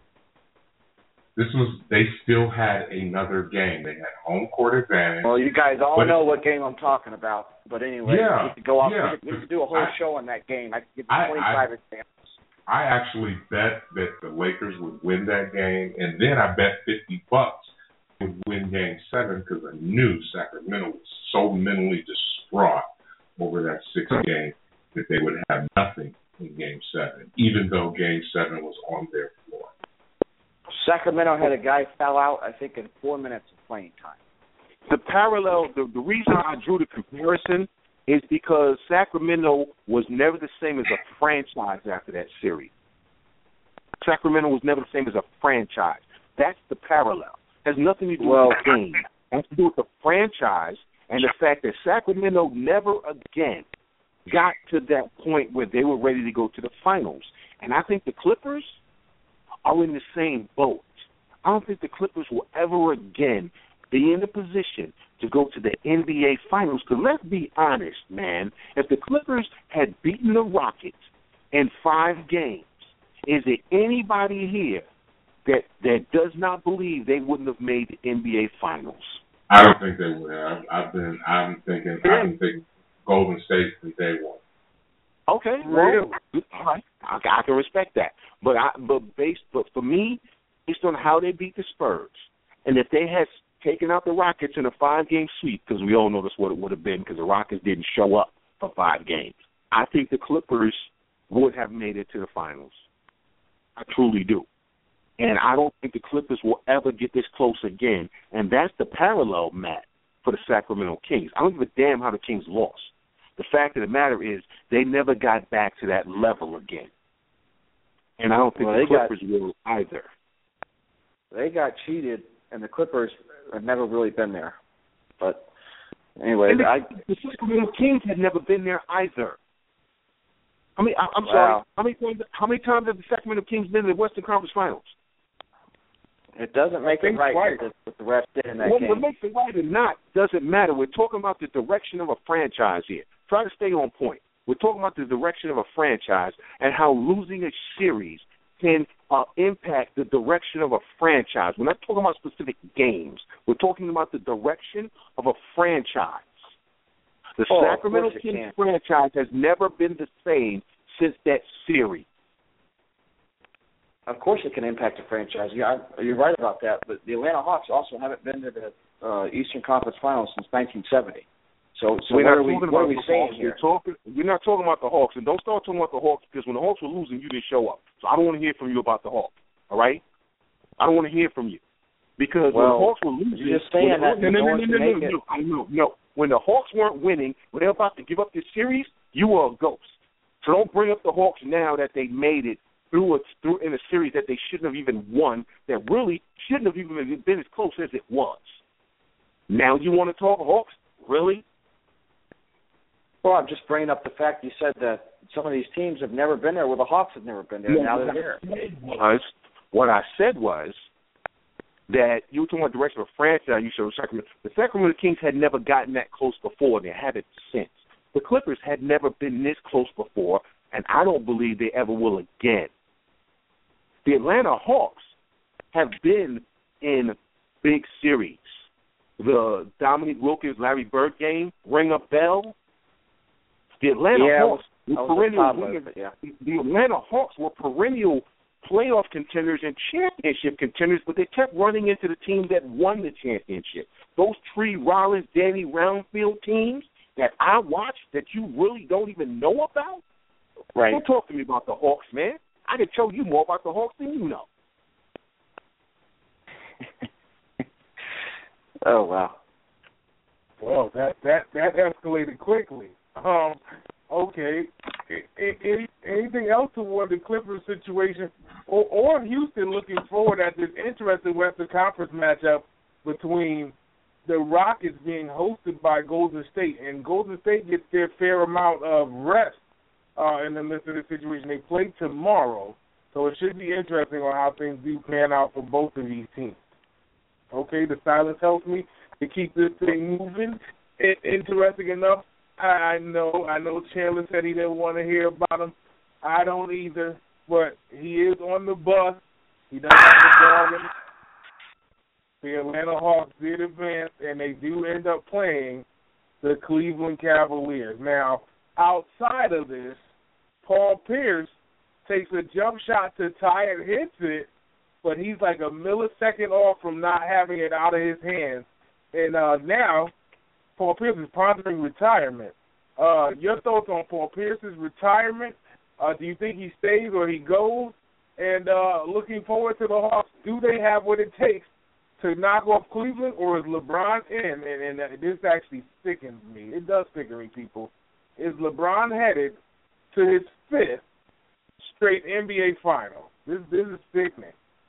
They still had another game. They had home court advantage. Well, you guys all know what game I'm talking about. But anyway, yeah, we could go off. We could do a whole show on that game. I could give you 25 examples. I actually bet that the Lakers would win that game, and then I bet $50 would win Game 7 because I knew Sacramento was so mentally distraught over that 6th game that they would have nothing in Game 7, even though Game 7 was on their floor. Sacramento had a guy foul out, I think, in 4 minutes of playing time. The parallel, the reason I drew the comparison is because Sacramento was never the same as a franchise after that series. Sacramento was never the same as a franchise. That's the parallel. It has nothing to do with the game. It has to do with the franchise and the fact that Sacramento never again got to that point where they were ready to go to the finals. And I think the Clippers are in the same boat. I don't think the Clippers will ever again be in a position to go to the NBA Finals. Because let's be honest, man, if the Clippers had beaten the Rockets in 5 games, is there anybody here that does not believe they wouldn't have made the NBA Finals? I don't think they would have. I've been thinking Golden State from day one. Okay, well, all right, I can respect that. But for me, based on how they beat the Spurs, and if they had taken out the Rockets in a 5-game sweep, because we all know that's what it would have been, because the Rockets didn't show up for 5 games, I think the Clippers would have made it to the finals. I truly do. And I don't think the Clippers will ever get this close again. And that's the parallel, Matt, for the Sacramento Kings. I don't give a damn how the Kings lost. The fact of the matter is they never got back to that level again. And I don't think the Clippers will either. They got cheated, and the Clippers have never really been there. But anyway, the Sacramento Kings had never been there either. I'm sorry. How many times have the Sacramento Kings been in the Western Conference Finals? It doesn't make it right what the refs did in that game. What makes it right or not doesn't matter. We're talking about the direction of a franchise here. Try to stay on point. We're talking about the direction of a franchise and how losing a series can impact the direction of a franchise. We're not talking about specific games. We're talking about the direction of a franchise. The Sacramento Kings franchise has never been the same since that series. Of course it can impact a franchise. Yeah, you're right about that. But the Atlanta Hawks also haven't been to the Eastern Conference Finals since 1970. So what are we saying here? We're not talking about the Hawks. And don't start talking about the Hawks, because when the Hawks were losing, you didn't show up. So I don't want to hear from you about the Hawks, all right? I don't want to hear from you. Because when the Hawks were losing... You're just saying that. No. When the Hawks weren't winning, when they were about to give up this series, you were a ghost. So don't bring up the Hawks now that they made it through in a series that they shouldn't have even won, that really shouldn't have even been as close as it was. Now you want to talk Hawks? Really? Well, I'm just bringing up the fact you said that some of these teams have never been there, well, the Hawks have never been there. Now they're there. What I said was that you were talking about the direction of a franchise. You said Sacramento. The Sacramento Kings had never gotten that close before. They haven't since. The Clippers had never been this close before, and I don't believe they ever will again. The Atlanta Hawks have been in big series. The Dominique Wilkins, Larry Bird game, ring a bell. The Atlanta Hawks were perennial. The Atlanta Hawks were perennial playoff contenders and championship contenders, but they kept running into the team that won the championship. Those Tree Rollins, Danny Roundfield teams that I watched that you really don't even know about. Right. Don't talk to me about the Hawks, man. I can tell you more about the Hawks than you know. Oh, wow. Well, that escalated quickly. Okay. Anything else toward the Clippers situation or Houston looking forward at this interesting Western Conference matchup between the Rockets being hosted by Golden State, and Golden State gets their fair amount of rest in the midst of the situation. They play tomorrow, so it should be interesting on how things do pan out for both of these teams. Okay, the silence helps me to keep this thing moving. Interesting enough, I know Chandler said he didn't want to hear about him. I don't either, but he is on the bus. He doesn't have the dog in. The Atlanta Hawks did advance, and they do end up playing the Cleveland Cavaliers. Now, outside of this, Paul Pierce takes a jump shot to tie it, hits it, but he's like a millisecond off from not having it out of his hands. And now, Paul Pierce is pondering retirement. Your thoughts on Paul Pierce's retirement? Do you think he stays or he goes? And looking forward to the Hawks, do they have what it takes to knock off Cleveland, or is LeBron in? And this actually sickens me. It does sicken me, people. Is LeBron headed to his 5th straight NBA final? This is sickening.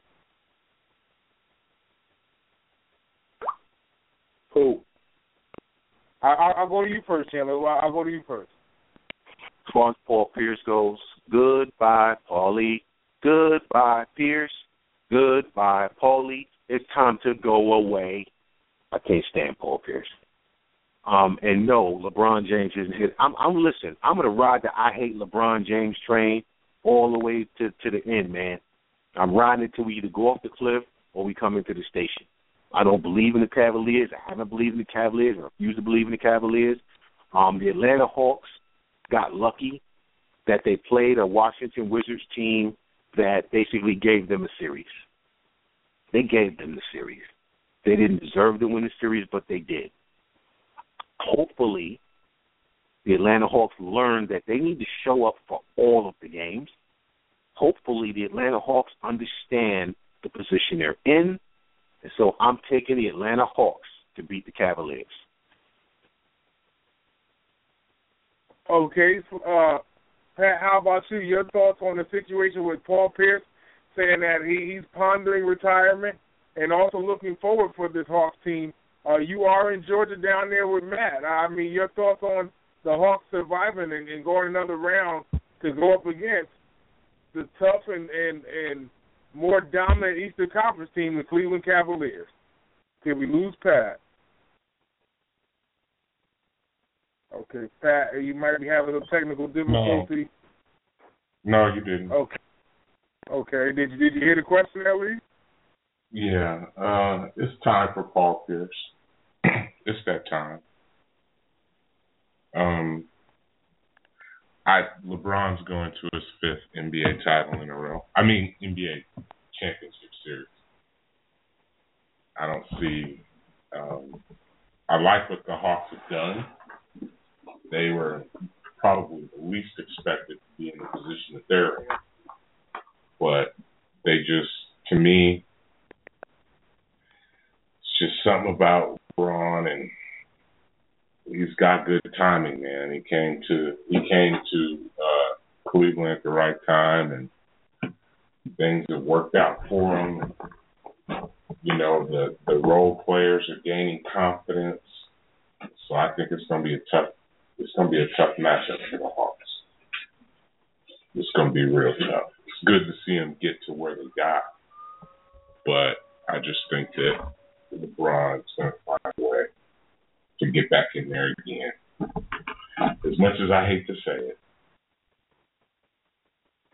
Who? I'll go to you first, Chandler. I'll go to you first. As far as Paul Pierce goes, goodbye, Paulie. Goodbye, Pierce. Goodbye, Paulie. It's time to go away. I can't stand Paul Pierce. And no, LeBron James isn't hit. Listen, I'm gonna ride the I hate LeBron James train all the way to the end, man. I'm riding it till we either go off the cliff or we come into the station. I don't believe in the Cavaliers. I haven't believed in the Cavaliers. I refuse to believe in the Cavaliers. The Atlanta Hawks got lucky that they played a Washington Wizards team that basically gave them a series. They gave them the series. They didn't deserve to win the series, but they did. Hopefully, the Atlanta Hawks learned that they need to show up for all of the games. Hopefully, the Atlanta Hawks understand the position they're in. And so I'm taking the Atlanta Hawks to beat the Cavaliers. Okay. So, Pat, how about you? Your thoughts on the situation with Paul Pierce saying that he's pondering retirement and also looking forward for this Hawks team. You are in Georgia down there with Matt. I mean, your thoughts on the Hawks surviving and going another round to go up against the tough and more dominant Eastern Conference team, the Cleveland Cavaliers. Till we lose Pat. Okay, Pat, you might be having a technical difficulty. No, you didn't. Okay. Did you hear the question, Ellie? Yeah. It's time for Paul Pierce. It's that time. LeBron's going to his 5th NBA title in a row. I mean, NBA championship series. I don't see. I like what the Hawks have done. They were probably the least expected to be in the position that they're in. But they just, to me, it's just something about LeBron, and he's got good timing, man. He came to Cleveland at the right time, and things have worked out for him. You know, the role players are gaining confidence, so I think it's going to be a tough matchup for the Hawks. It's going to be real tough. It's good to see them get to where they got, but I just think that LeBron's going to find a way to get back in there again. As much as I hate to say it.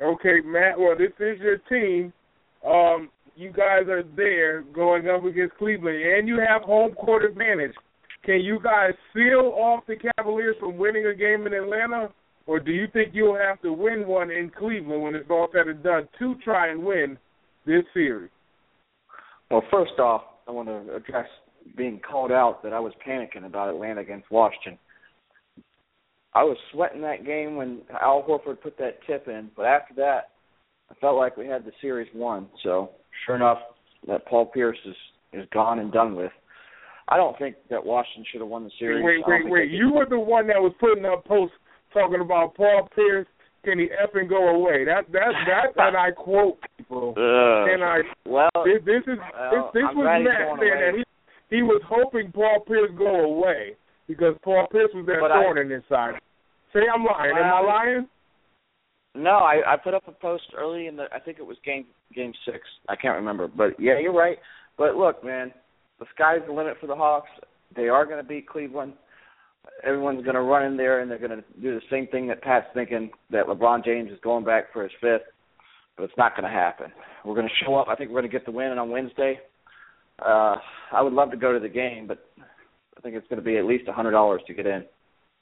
Okay, Matt. Well, this is your team. You guys are there going up against Cleveland, and you have home court advantage. Can you guys seal off the Cavaliers from winning a game in Atlanta, or do you think you'll have to win one in Cleveland when it's all said and done to try and win this series? Well, first off, I want to address being called out that I was panicking about Atlanta against Washington. I was sweating that game when Al Horford put that tip in, but after that, I felt like we had the series won. So, sure enough, that Paul Pierce is gone and done with. I don't think that Washington should have won the series. Wait. You were the one that was putting up posts talking about Paul Pierce. Can he effing go away? That's that I quote people. And this was Matt saying that he was hoping Paul Pierce go away because Paul Pierce was that thorn in his side. Say I'm lying. Am I lying? No, I put up a post early in I think it was game 6. I can't remember, but yeah, you're right. But look, man, the sky's the limit for the Hawks. They are going to beat Cleveland. Everyone's going to run in there, and they're going to do the same thing that Pat's thinking, that LeBron James is going back for his 5th, but it's not going to happen. We're going to show up. I think we're going to get the win on Wednesday. I would love to go to the game, but I think it's going to be at least $100 to get in.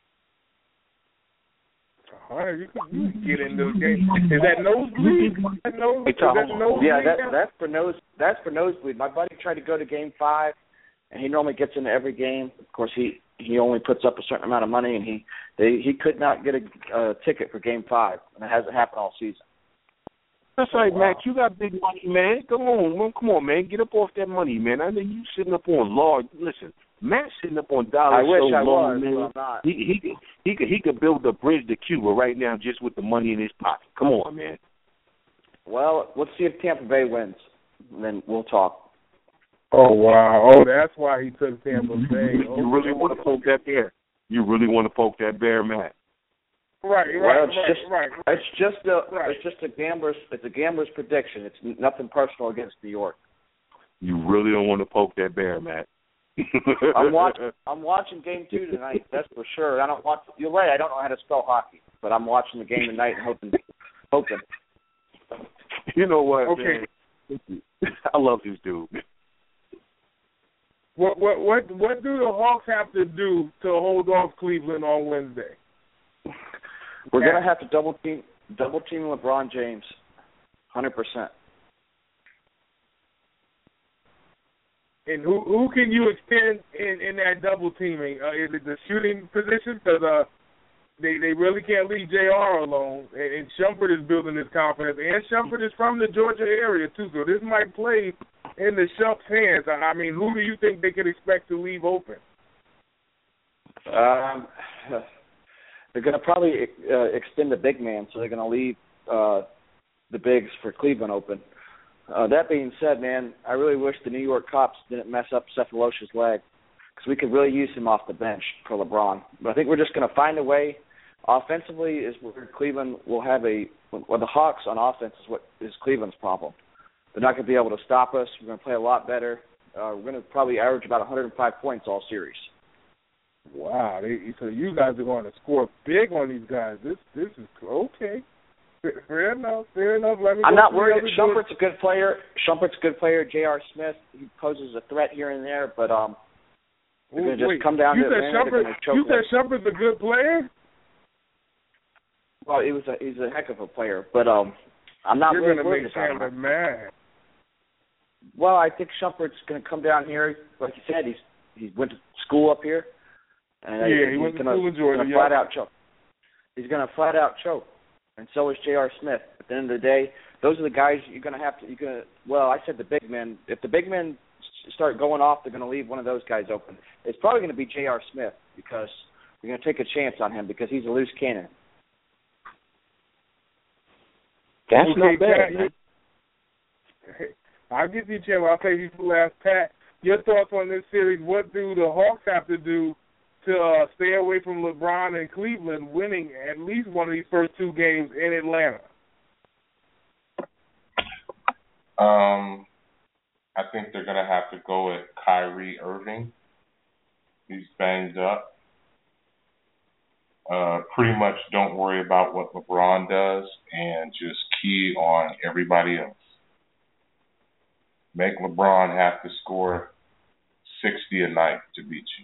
You can get into the game. Is that nosebleed? That's for nosebleed. My buddy tried to go to Game 5, and he normally gets into every game. Of course, he only puts up a certain amount of money, and he could not get a ticket for Game 5, and it hasn't happened all season. That's right, wow. Matt. You got big money, man. Come on, man. Get up off that money, man. I know you sitting up on large. Listen, Matt's sitting up on dollars so long, man. But I'm not. He could build a bridge to Cuba right now just with the money in his pocket. Come on, man. Well, let's see if Tampa Bay wins, and then we'll talk. Oh, wow. Oh, that's why he took Tampa Bay. You really want to poke that bear? You really want to poke that bear, Matt? Right. It's just a gambler's. It's a gambler's prediction. It's nothing personal against New York. You really don't want to poke that bear, Matt. I'm watching Game 2 tonight. That's for sure. I don't watch. You're right. I don't know how to spell hockey, but I'm watching the game tonight and hoping. You know what? Okay. Man? I love this dude. What do the Hawks have to do to hold off Cleveland on Wednesday? We're gonna have to double team LeBron James, 100%. And who can you extend in that double teaming? Is it the shooting position? Because they really can't leave JR alone. And Shumpert is building his confidence. And Shumpert is from the Georgia area, too. So this might play in the Shump's hands. I mean, who do you think they could expect to leave open? They're going to probably extend the big man, so they're going to leave the bigs for Cleveland open. That being said, man, I really wish the New York Cops didn't mess up Cephalosha's leg because we could really use him off the bench for LeBron. But I think we're just going to find a way. Offensively is where Cleveland will have the Hawks on offense is what is Cleveland's problem. They're not going to be able to stop us. We're going to play a lot better. We're going to probably average about 105 points all series. Wow, so you guys are going to score big on these guys. This is okay. Fair enough. I'm not worried. Shumpert's a good player. J.R. Smith, he poses a threat here and there, but they're going to just come down to Atlanta. You said Shumpert's a good player? Well, he's a heck of a player, but I'm not You're really worried about him. You're going to make Chandler mad. Well, I think Shumpert's going to come down here. Like you said, he went to school up here. And he went to school in Georgia. He's going to flat out choke. He's going to flat out choke. And so is J.R. Smith. At the end of the day, those are the guys you're going to have to. Well, I said the big men. If the big men start going off, they're going to leave one of those guys open. It's probably going to be J.R. Smith because we're going to take a chance on him because he's a loose cannon. That's not bad. I'll give you a chance. I'll take you for last. Pat, your thoughts on this series? What do the Hawks have to do to stay away from LeBron and Cleveland winning at least one of these first two games in Atlanta? I think they're going to have to go with Kyrie Irving. He's banged up. Pretty much don't worry about what LeBron does and just key on everybody else. Make LeBron have to score 60 a night to beat you.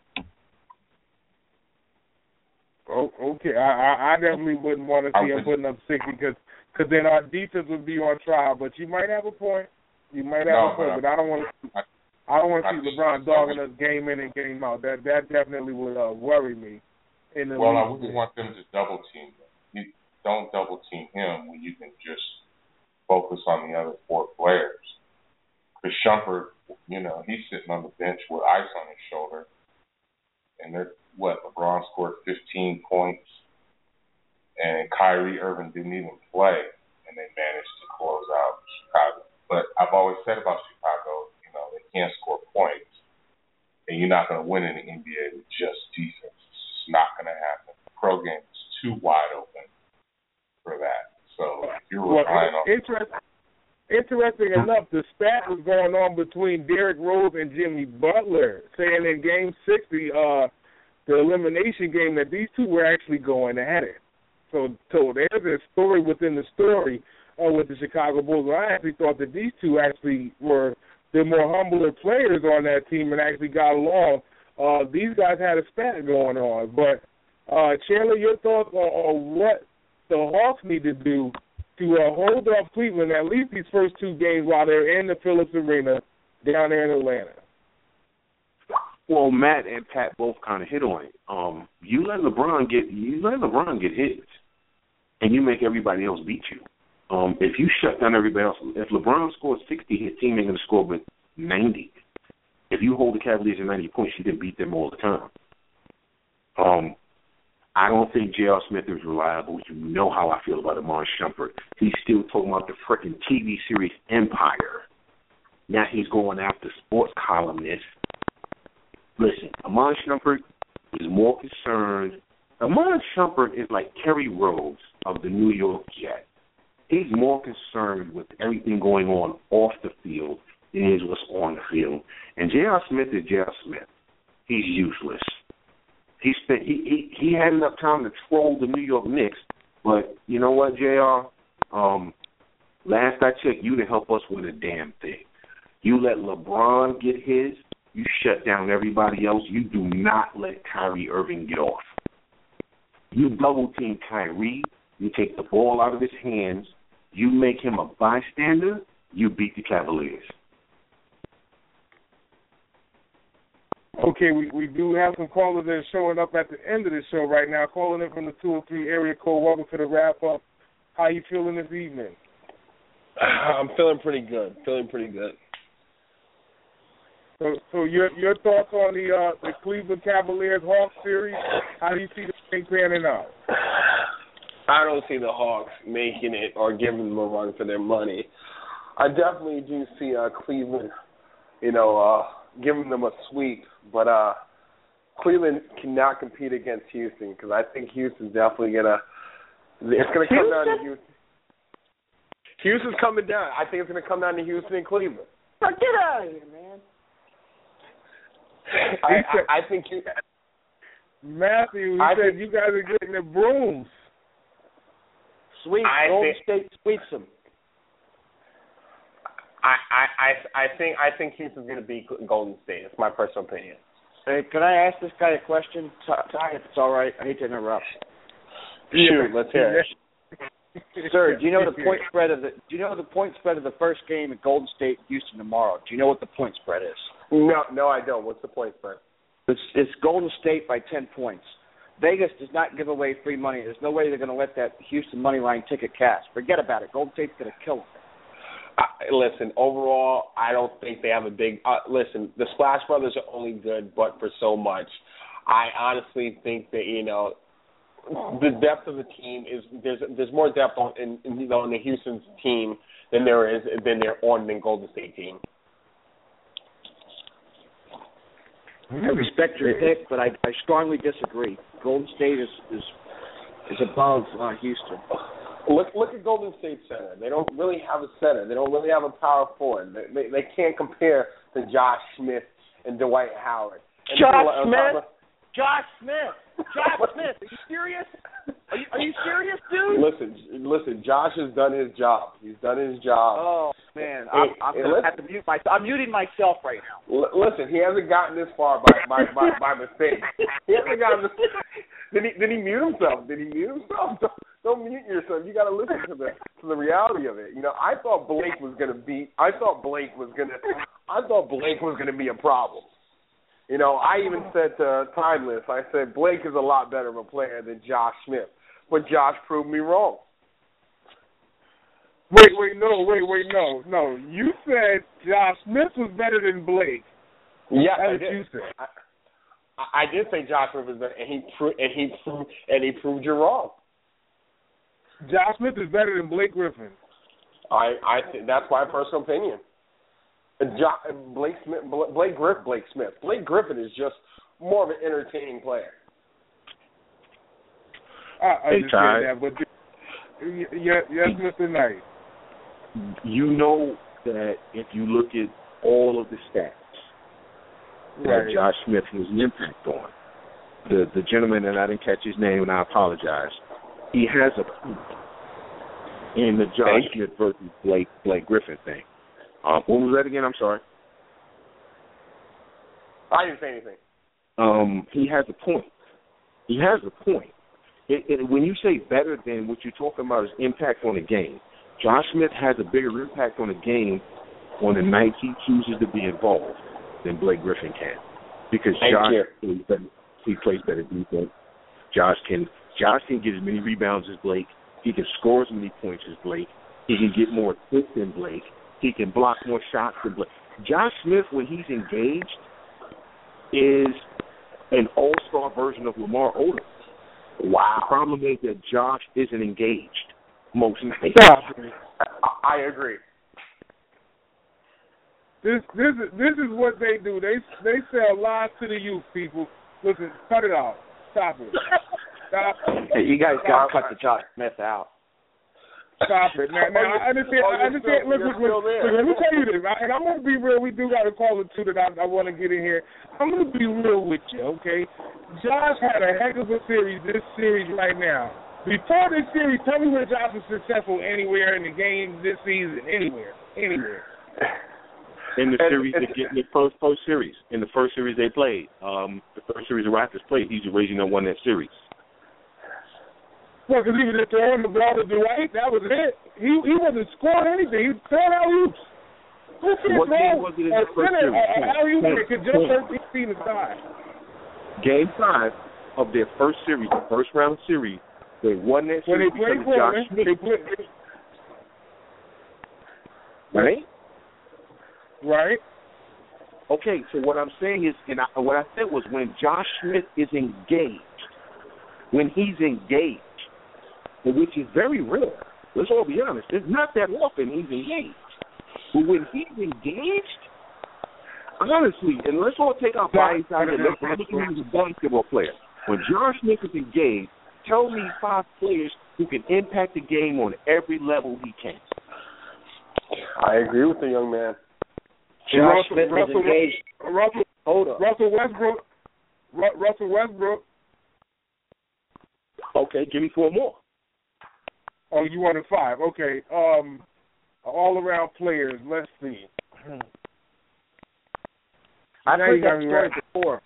Oh, okay, I definitely wouldn't want to see him putting up 60 because then our defense would be on trial. But you might have a point. But I don't want to. I don't want to see LeBron dogging us game in and game out. That definitely would worry me. I wouldn't want them to double team him. You don't double team him when you can just focus on the other four players. Because Shumpert, he's sitting on the bench with ice on his shoulder, and LeBron scored 15 points, and Kyrie Irving didn't even play, and they managed to close out Chicago. But I've always said about Chicago, they can't score points, and you're not going to win in the NBA with just defense. It's not going to happen. The pro game is too wide open for that. So you're relying on. Interesting enough, the spat was going on between Derrick Rose and Jimmy Butler, saying in Game 60, the elimination game, that these two were actually going at it. So there's a story within the story with the Chicago Bulls. I actually thought that these two actually were the more humbler players on that team and actually got along. These guys had a spat going on. But, Chandler, your thoughts on what the Hawks need to do to hold off Cleveland at least these first two games while they're in the Phillips Arena down there in Atlanta? Well, Matt and Pat both kind of hit on it. You let LeBron get his, and you make everybody else beat you. If you shut down everybody else, if LeBron scores 60, his team ain't going to score but 90. If you hold the Cavaliers at 90 points, you can beat them all the time. I don't think J.R. Smith is reliable. You know how I feel about Iman Shumpert. He's still talking about the freaking TV series Empire. Now he's going after sports columnists. Listen, Iman Shumpert is more concerned. Iman Shumpert is like Kerry Rhodes of the New York Jets. He's more concerned with everything going on off the field than he is what's on the field. And J.R. Smith is J.R. Smith. He's useless. He had enough time to troll the New York Knicks, but you know what, JR? Last I checked, you didn't help us with a damn thing. You let LeBron get his, you shut down everybody else. You do not let Kyrie Irving get off. You double team Kyrie, you take the ball out of his hands, you make him a bystander, you beat the Cavaliers. Okay, we do have some callers that are showing up at the end of the show right now, calling in from the 203 area code. Welcome to the wrap-up. How you feeling this evening? I'm feeling pretty good. So your thoughts on the Cleveland Cavaliers Hawks series? How do you see the thing panning out? I don't see the Hawks making it or giving them a run for their money. I definitely do see Cleveland, giving them a sweep, but Cleveland cannot compete against Houston because I think Houston's definitely it's going to come down to Houston. Houston's coming down. I think it's going to come down to Houston and Cleveland. Now get out of here, man. I think you... Matthew, said you guys are getting the brooms. Sweep. Golden State sweeps them. I think Houston's going to beat Golden State. That's my personal opinion. Hey, can I ask this guy a question? Ty, if it's all right. I hate to interrupt. Shoot, let's hear it. Sir, do you know the point spread of the first game at Golden State Houston tomorrow? Do you know what the point spread is? No, I don't. What's the point spread? It's Golden State by 10 points. Vegas does not give away free money. There's no way they're going to let that Houston money line ticket cash. Forget about it. Golden State's going to kill them. Listen, overall, I don't think they have a big listen, the Splash Brothers are only good, but for so much. I honestly think that, the depth of the team is there's more depth in the Houston's team than there on the Golden State team. I respect your pick, but I strongly disagree. Golden State is above Houston. Look at Golden State center. They don't really have a center. They don't really have a power forward. They can't compare to Josh Smith and Dwight Howard. And Josh Smith. Josh Smith, are you serious? Are you serious, dude? Listen. Josh has done his job. He's done his job. Oh man, I'm gonna have to mute myself. I'm muting myself right now. Listen, he hasn't gotten this far by mistake. He hasn't gotten this. Did he mute himself? Don't mute yourself. You got to listen to the reality of it. You know, I thought Blake was going to be a problem. You know, I even said to Timeless, I said Blake is a lot better of a player than Josh Smith, but Josh proved me wrong. Wait, no. You said Josh Smith was better than Blake. Yeah, that's what you said. I did say Josh Smith was better, and he proved you wrong. Josh Smith is better than Blake Griffin. I think that's my personal opinion. Blake Griffin is just more of an entertaining player. I understand that, but yes, Mr. Knight. You know that if you look at all of the stats that Josh Smith has an impact on, the gentleman, and I didn't catch his name, and I apologize, he has a point in the Josh Smith versus Blake Griffin thing. What was that again? I'm sorry. I didn't say anything. He has a point. When you say better than, what you're talking about is impact on the game. Josh Smith has a bigger impact on the game on the night he chooses to be involved than Blake Griffin can, because he plays better defense. Josh can get as many rebounds as Blake. He can score as many points as Blake. He can get more assists than Blake. He can block more shots than Blake. Josh Smith, when he's engaged, is an all-star version of Lamar Odom. Wow. The problem is that Josh isn't engaged most nights. I agree. This is what they do. They sell lies to the youth, people. Listen, cut it off. Stop it. Hey, you guys got to cut the Josh Smith out. Stop it. Now I understand. Look, let me tell you this, and I'm going to be real. We do got a caller, too, that I want to get in here. I'm going to be real with you, okay? Josh had a heck of a series, this series right now. Before this series, tell me where Josh was successful anywhere in the game this season, anywhere. In the series, in the first series. In the first series they played, the first series the Raptors played, he's the reason they won that series. Well, because he was just throwing the ball to Dwight, that was it. He wasn't scoring anything. He was throwing out-oops. What game was it in the first series? Alley-oop could just hurt his team aside. Game 5 of their first series, the first round series, they won that series because of Josh Smith. Right? Okay, so what I'm saying is, what I said was when Josh Smith is engaged, when he's engaged, which is very rare, let's all be honest, it's not that often he's engaged. But when he's engaged, honestly, and let's all take our bias out of it, let's look at him as a basketball player. When Josh Smith is engaged, tell me 5 players who can impact the game on every level he can. I agree with the young man. Josh Smith is engaged. Russell Westbrook. Okay, give me 4 more. Oh, you wanted 5. Okay. All-around players. Let's see. I've heard that story before.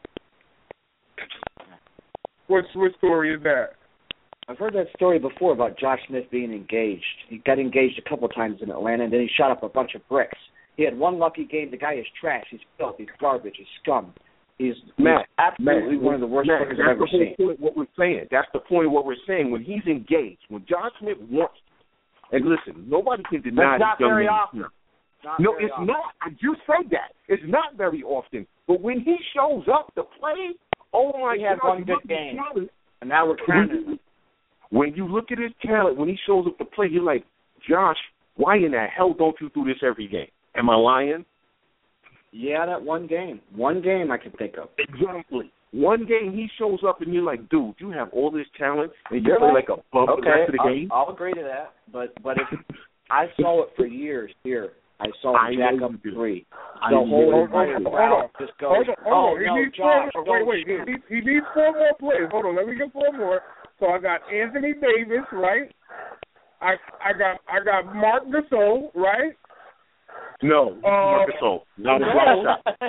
What story is that? I've heard that story before about Josh Smith being engaged. He got engaged a couple times in Atlanta, and then he shot up a bunch of bricks. He had one lucky game. The guy is trash. He's filth. He's garbage. He's scum. He's absolutely one of the worst players I've ever seen. That's the point of what we're saying. When he's engaged, when Josh Smith wants, and listen, nobody can deny that's not very often. No, it's not. I just said that. It's not very often. But when he shows up to play, oh my God, he had one good game, and now we're counting. When you look at his talent, when he shows up to play, you're like, Josh, why in the hell don't you do this every game? Am I lying? Yeah, that one game. One game I can think of. Exactly. One game he shows up and you're like, dude, you have all this talent and you play like a bum the rest of the game. I'll agree to that. But if I saw it for years here I saw him jack up 3. The hold on. Just goes. Hold on. No, He needs Josh, wait. He needs 4 more players. Hold on. Let me get 4 more. So I got Anthony Davis, right? I got Marc Gasol, right? No, Marc Gasol. Not a drop shot.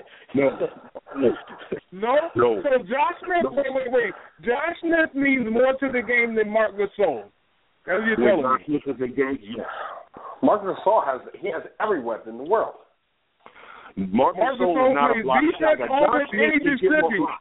No. So Josh Smith, wait. Josh Smith means more to the game than Marc Gasol. That's what you're telling me. Josh Smith is engaged, yes. Marc Gasol has every weapon in the world. Marc Gasol is not a block shot. Josh Smith can get more blocks.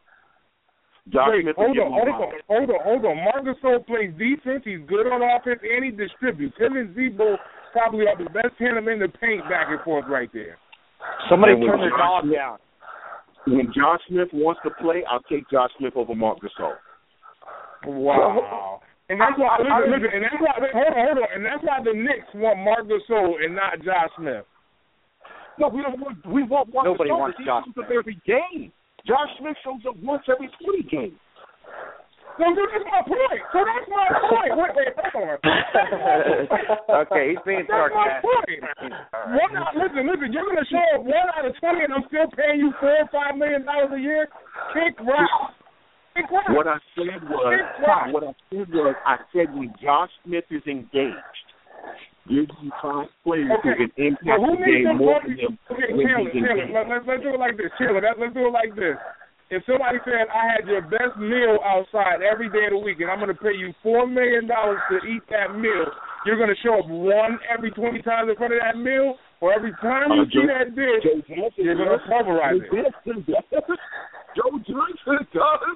Hold on. Marc Gasol plays defense. He's good on offense, and he distributes. Him and Z-Bo probably are the best tandem in the paint back and forth right there. Somebody turn their dog down. When Josh Smith wants to play, I'll take Josh Smith over Marc Gasol. Wow. And that's why, listen, and that's why, hold on, and that's why the Knicks want Marc Gasol and not Josh Smith. No, we want Marc Gasol. Nobody wants Josh Smith every game. Josh Smith shows up once every 20 games. So that's my point. Wait, hold on. Okay, he's being sarcastic. That's my point. Listen, you're going to show up 1 out of 20 and I'm still paying you $4 or $5 million a year? Kick rocks. What I said was, I said when Josh Smith is engaged, gives you 5 players who can impact the game more than him. Okay, Taylor, let's do it like this. Let's do it like this. If somebody said I had your best meal outside every day of the week and I'm going to pay you $4 million to eat that meal, you're going to show up 1 every 20 times in front of that meal, or every time you see that dish, you're going to pulverize it. Joe Johnson does.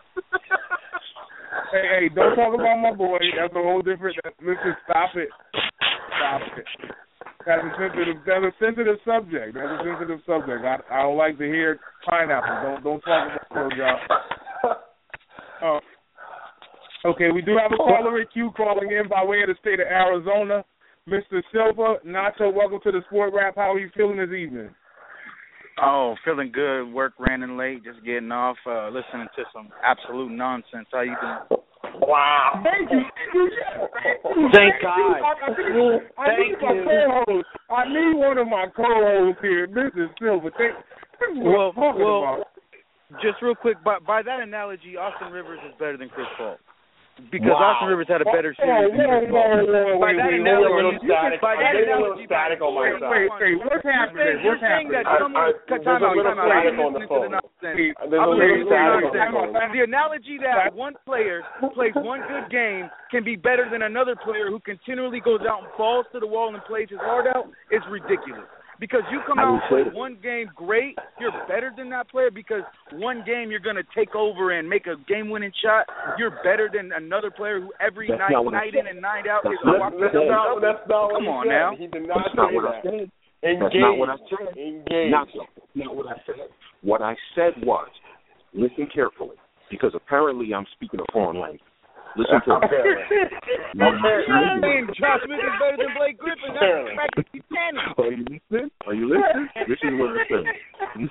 Hey, don't talk about my boy. That's a whole different. Listen, stop it. That's a sensitive subject. I don't like to hear pineapple. Don't talk about those, y'all. Okay, we do have a caller in queue calling in by way of the state of Arizona. Mr. Silva, Nacho, welcome to the Sport Rap. How are you feeling this evening? Oh, feeling good. Work ran in late, just getting off, listening to some absolute nonsense. How you doing? Wow. Thank you. Thank God. I need one of my co-hosts here, Mr. Silva. Well, just real quick, by that analogy, Austin Rivers is better than Chris Paul. Because Austin Rivers had a better series than Chris Paul. By that analogy, static on my side. Wait, what's happening? You're saying that someone... Time out. The analogy that one player who plays one good game can be better than another player who continually goes out and falls to the wall and plays his heart out is ridiculous. Because you come out and play one game great, you're better than that player. Because one game you're going to take over and make a game-winning shot, you're better than another player who every night in and night out is walking out. Come on now. He did not say that. That's not what I said. Not what I said. What I said was, listen carefully, because apparently I'm speaking a foreign language. Listen to me. Josh Smith is better than Blake Griffin. That's the fact that he's standing. Are you listening? This is what I'm saying.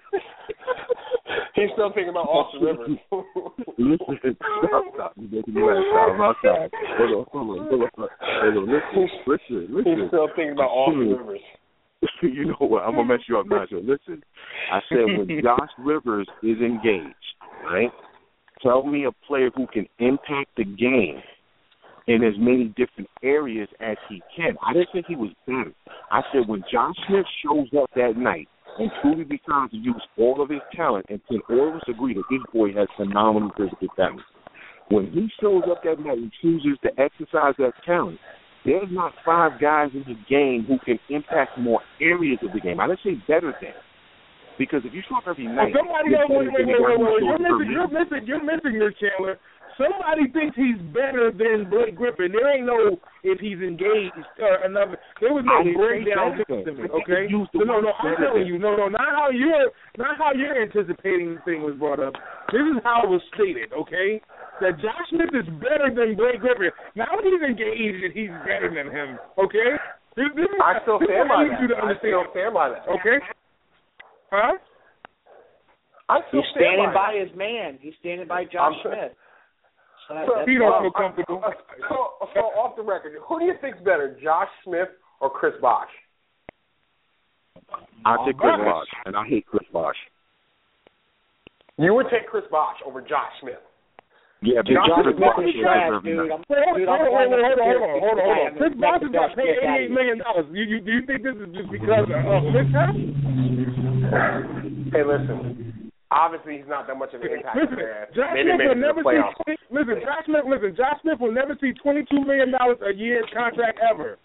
He's still thinking about Austin Rivers. Listen. Stop. You're making me laugh. Stop. Hold on. Listen. He's still thinking about Austin Rivers. You know what? I'm going to mess you up, Nacho. Listen. I said when Josh Rivers is engaged, right? Tell me a player who can impact the game in as many different areas as he can. I didn't think he was better. I said when Josh Smith shows up that night and truly decides to use all of his talent, and can all of us agree that this boy has phenomenal physical talent. When he shows up that night and chooses to exercise that talent, there's not 5 guys in the game who can impact more areas of the game. I didn't say better than. Because if you show up every night, wait. You're missing this, Chandler. Somebody thinks he's better than Blake Griffin. There ain't no if he's engaged or another. There was no breakdown to me. Okay. No. I'm telling you. No. Not how you're anticipating the thing was brought up. This is how it was stated. Okay. That Josh Smith is better than Blake Griffin. Now he's engaged and he's better than him. Okay. I still stand by that. Okay. Huh? He's standing by his man. He's standing by Josh Smith. He don't feel comfortable. So off the record, who do you think's better, Josh Smith or Chris Bosh? I take Chris Bosh, and I hate Chris Bosh. You would take Chris Bosh over Josh Smith. Yeah, Dude, Chris Bosh is trash, dude. Hold on. Chris Bosh is got paid $88 million. Do you think this is just because of mishap? Hey, listen. Obviously, he's not that much of an impact man. Josh Smith will never see. Josh Smith will never see $22 million a year contract ever.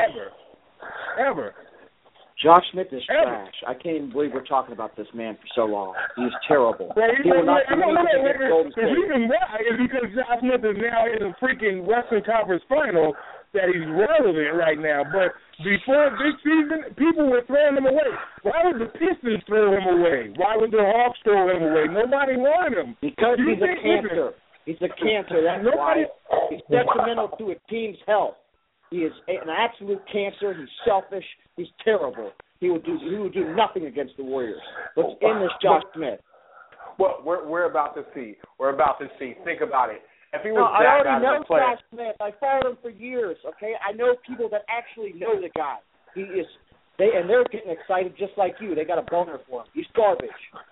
Josh Smith is trash. I can't even believe we're talking about this man for so long. He's terrible. He will not the reason why is because Josh Smith is now in the freaking Western Conference Final that he's relevant right now. But before this season, people were throwing him away. Why would the Pistons throw him away? Why would the Hawks throw him away? Nobody wanted him. Because he's a cancer. He's a cancer. That's why. He's detrimental to a team's health. He is an absolute cancer. He's selfish. He's terrible. He would do nothing against the Warriors. What's in this Josh Smith? Well, we're about to see. Think about it. If he was I already know Josh Smith. I followed him for years. Okay, I know people that actually know the guy. They're getting excited just like you. They got a boner for him. He's garbage.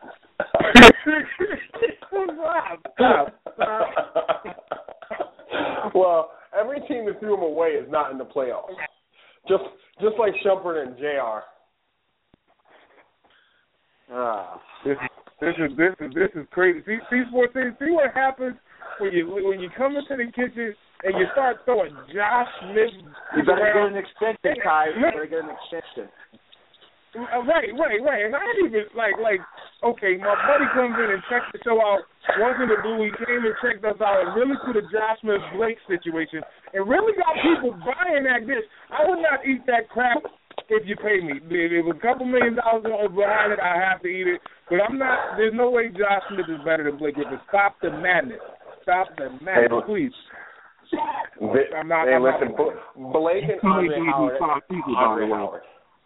Well, every team that threw him away is not in the playoffs. Just like Shumpert and JR. This is crazy. See what happens when you come into the kitchen and you start throwing Josh Smith. You better get an extension, Kai. You better get an extension. Right. And I even like okay, my buddy comes in and checks the show out once in the blue. He came and checked us out and really threw the Josh Smith Blake situation and really got people buying at this. I would not eat that crap if you pay me. If it was a couple $1 million behind it, I have to eat it. But I'm not. There's no way Josh Smith is better than Blake Griffin. Stop the madness, please. Blake and Andre Howard.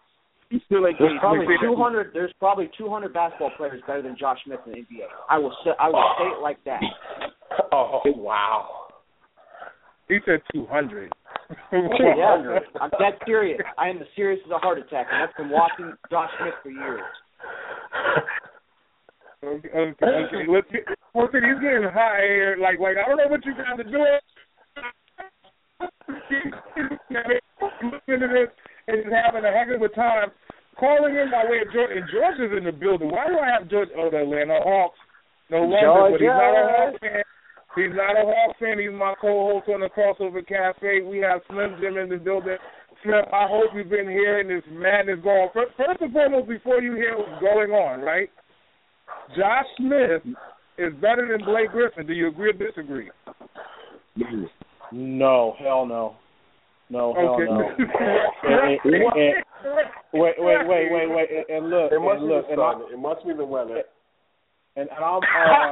There's probably 200 basketball players better than Josh Smith in the NBA. I will say it like that. Oh, wow. He said 200. 200. I'm that serious. I am as serious as a heart attack, and I've been watching Josh Smith for years. Okay. He's getting high here. Like I don't know what you guys are doing. Looking into this and just having a heck of a time. Calling in by way of George, and George is in the building. Why do I have George? Oh, the Atlanta Hawks. No longer, but he's not a Hawks fan. He's not a Hawks fan. He's my co-host on the Crossover Cafe. We have Slim Jim in the building. Slim, I hope you've been hearing this madness going. First and foremost, before you hear what's going on, right? Josh Smith is better than Blake Griffin. Do you agree or disagree? No, hell no. No, hell okay. no. Wait. And look. It must be the weather. And I'll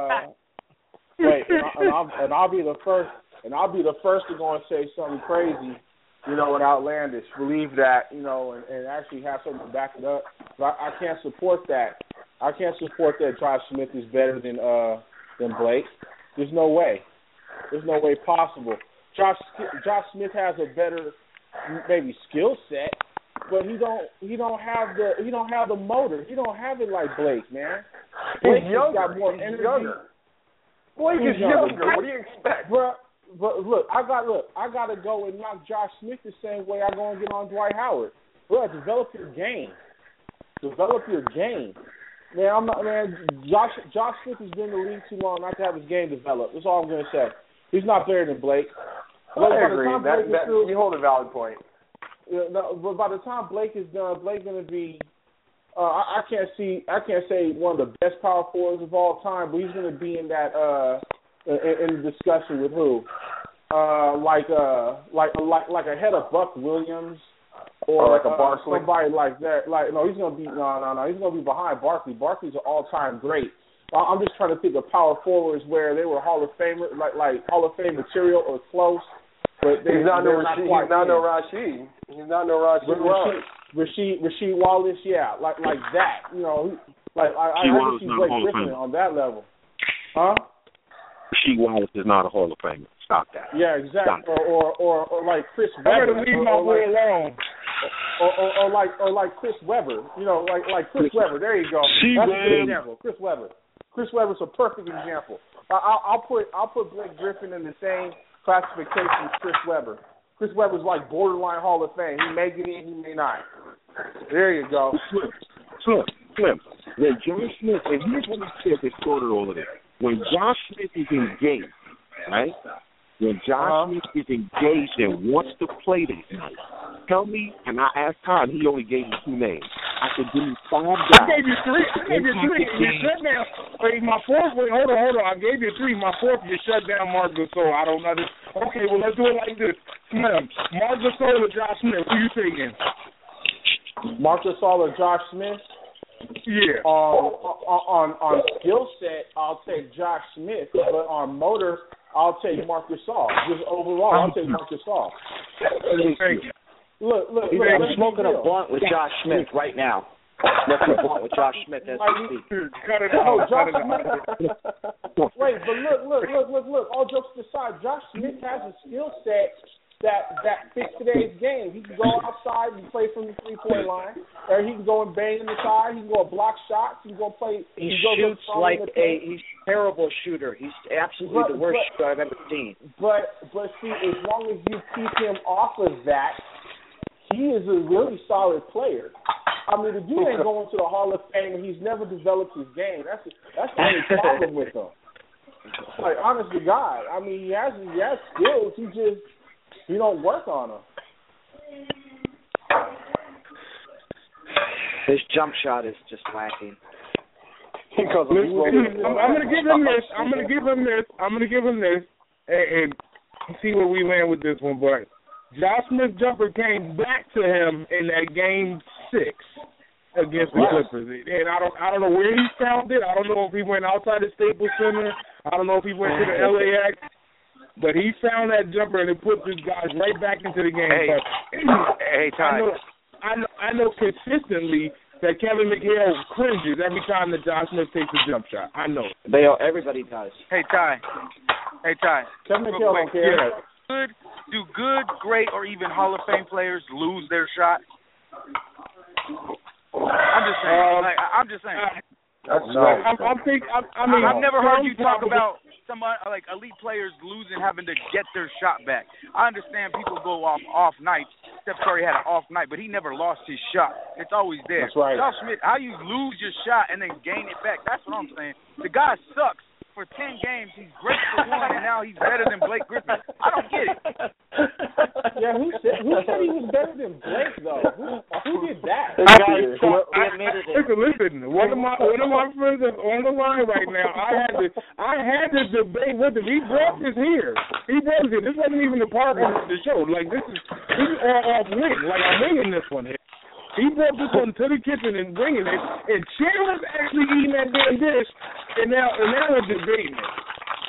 I'll be the first. And I'll be the first to go and say something crazy, and outlandish. Believe that, and actually have something to back it up. But I can't support that. I can't support that Josh Smith is better than Blake. There's no way. There's no way possible. Josh Smith has a better maybe skill set, but he don't have the motor. He don't have it like Blake, man. Blake has got more energy. Blake is younger. What do you expect, bro? But look, I gotta go and knock Josh Smith the same way I go and get on Dwight Howard. Bro, develop your game. Man, Josh Smith has been in the league too long not to have his game developed. That's all I'm gonna say. He's not better than Blake. I agree. You hold a valid point. But by the time Blake is done, Blake's going to be. I can't say one of the best power forwards of all time, but he's going to be in that in the discussion with who, like ahead of Buck Williams or like a Barkley, somebody like that. He's going to be He's going to be behind Barkley. Barkley's an all-time great. I'm just trying to think of power forwards where they were Hall of Fame material or close, but he's not no Rasheed. Rasheed Wallace, yeah, like that. I can see Blake Griffin on that level. Huh? Rasheed Wallace is not a Hall of Famer. Stop that. Yeah, exactly. Or like Chris Webber. I'm going to leave my boy alone. or like Chris Webber. You know, like Chris Webber. There you go. That's a good example. Chris Webber. Chris Webber's a perfect example. I'll put Blake Griffin in the same classification as Chris Webber. Chris Webber's like borderline Hall of Fame. He may get in, he may not. There you go. Slim. When John Smith, and here's what he said that started all of this. When John Smith is engaged, right? When John Smith is engaged and wants to play this night, tell me, and I asked Todd, he only gave me 2 names. I said, give me 5 guys. I gave you 3. You shut down. Wait, my fourth, hold on. I gave you 3. My fourth, you shut down Marc Gasol. I don't know this. Okay, well, let's do it like this. Slim, Marc Gasol or Josh Smith? Who you taking? Marc Gasol or Josh Smith? Yeah. On skill set, I'll take Josh Smith, but on motor, I'll take Marc Gasol. Just overall, I'll take Marc Gasol. Thank you. Look, I'm smoking a blunt with Josh Smith right now. Smoking a blunt with Josh Smith as we speak. Cut it out. Wait, but look. All jokes aside, Josh Smith has a skill set that fits today's game. He can go outside and play from the 3-point line, or he can go and bang in the side. He can go block shots. He can go play. He shoots like he's a terrible shooter. He's absolutely the worst shooter I've ever seen. But see, as long as you keep him off of that, he is a really solid player. I mean, the dude ain't going to the Hall of Fame, and he's never developed his game. That's the only problem with him. Like, honest to God, I mean, he has skills. He don't work on them. His jump shot is just lacking. I'm gonna give him this, and see where we land with this one, but Josh Smith's jumper came back to him in that game 6 against the Clippers, and I don't know where he found it. I don't know if he went outside the Staples Center. I don't know if he went to the LAX, but he found that jumper and it put his guys right back into the game. Hey, Ty. I know consistently that Kevin McHale cringes every time that Josh Smith takes a jump shot. I know. Everybody does. Hey, Ty. Kevin McHale don't care. Do good, great, or even Hall of Fame players lose their shot? I'm just saying. I've never heard you talk about somebody like elite players losing, having to get their shot back. I understand people go off nights. Steph Curry had an off night, but he never lost his shot. It's always there. That's right. Josh Smith, how you lose your shot and then gain it back? That's what I'm saying. The guy sucks. For 10 games, he's great for 1, and now he's better than Blake Griffin. I don't get it. Yeah, who said he was better than Blake, though? Who did that? Listen. One of my friends is on the line right now. I had this debate with him. He brought this here. This wasn't even a part of the show. Like, this is all off wing. Like, I'm winging this one here. He brought this one to the kitchen and bringing it, and Chandler's actually eating that damn dish, and now we're debating it.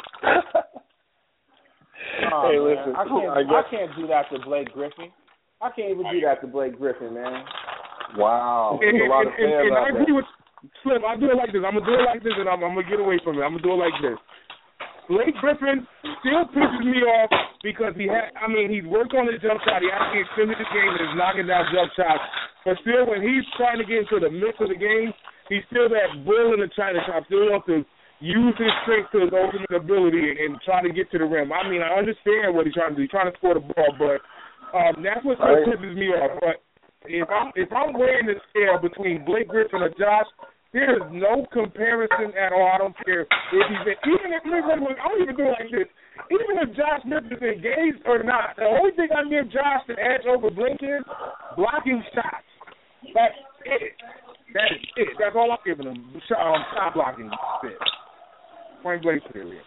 Hey, listen, I can't do that to Blake Griffin. I can't even do that to Blake Griffin, man. Wow. And I agree with Slim. I do it like this. I'm going to do it like this, and I'm going to get away from it. I'm going to do it like this. Blake Griffin still pisses me off because he's worked on his jump shot. He actually extended the game and is knocking down jump shots. But still, when he's trying to get into the mix of the game, he's still that bull in the China shop, still wants to use his strength to his ultimate ability and try to get to the rim. I mean, I understand what he's trying to do. He's trying to score the ball, but that's what still pisses me off. But if I'm weighing the scale between Blake Griffin or Josh, there is no comparison at all. I don't care if he's been, I don't even do it like this. Even if Josh Smith is engaged or not, the only thing I give Josh to edge over Blake is blocking shots. That's it. That is it. That's all I'm giving him. Shot blocking. Point blank period.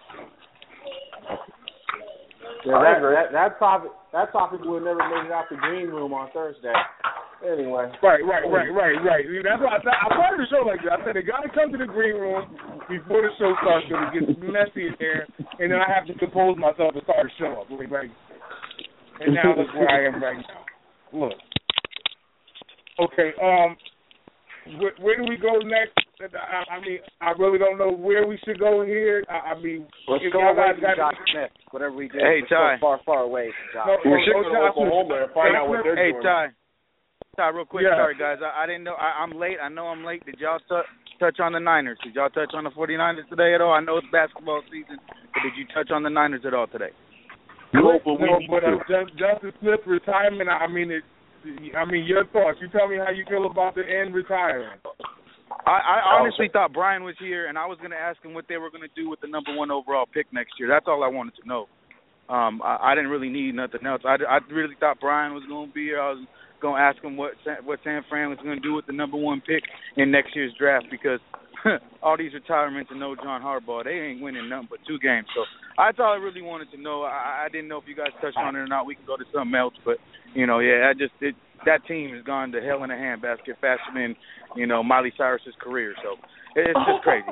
Yeah, that topic would never made it out the green room on Thursday. Anyway. Right. That's why I started the show like that. I said they got to come to the green room before the show starts because it gets messy in there, and then I have to compose myself and start the show up. Right. And now that's where I am right now. Look. Okay. Where do we go next? I mean, I really don't know where we should go here. Let's go away from Josh Smith. Whatever we do, Ty. So far away from Josh. We should go to Oklahoma and find out what they're doing. Ty. Ty, real quick. Yeah. Sorry, guys. I didn't know. I'm late. I know I'm late. Did y'all touch on the Niners? Did y'all touch on the 49ers today at all? I know it's basketball season, but did you touch on the Niners at all today? No, but Justice Smith's retirement. I mean, your thoughts. You tell me how you feel about the end retiring. I honestly thought Brian was here, and I was going to ask him what they were going to do with the number 1 overall pick next year. That's all I wanted to know. I didn't really need nothing else. I really thought Brian was going to be here. I was going to ask him what San Fran was going to do with the number 1 pick in next year's draft, because all these retirements and no John Harbaugh, they ain't winning nothing but 2 games. So that's all I really wanted to know. I didn't know if you guys touched on it or not. We can go to something else, but that team has gone to hell in a handbasket faster than Miley Cyrus's career. So it's just crazy.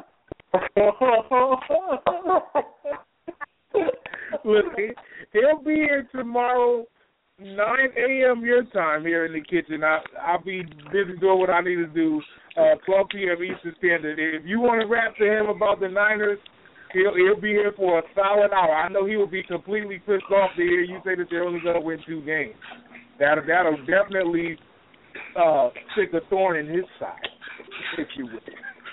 Look, he'll be here tomorrow, 9 a.m. your time here in the kitchen. I'll be busy doing what I need to do. 12 p.m. Eastern Standard. If you want to rap to him about the Niners, he'll be here for a solid hour. I know he will be completely pissed off to hear you say that they're only going to win 2 games. That'll definitely stick a thorn in his side, if you will.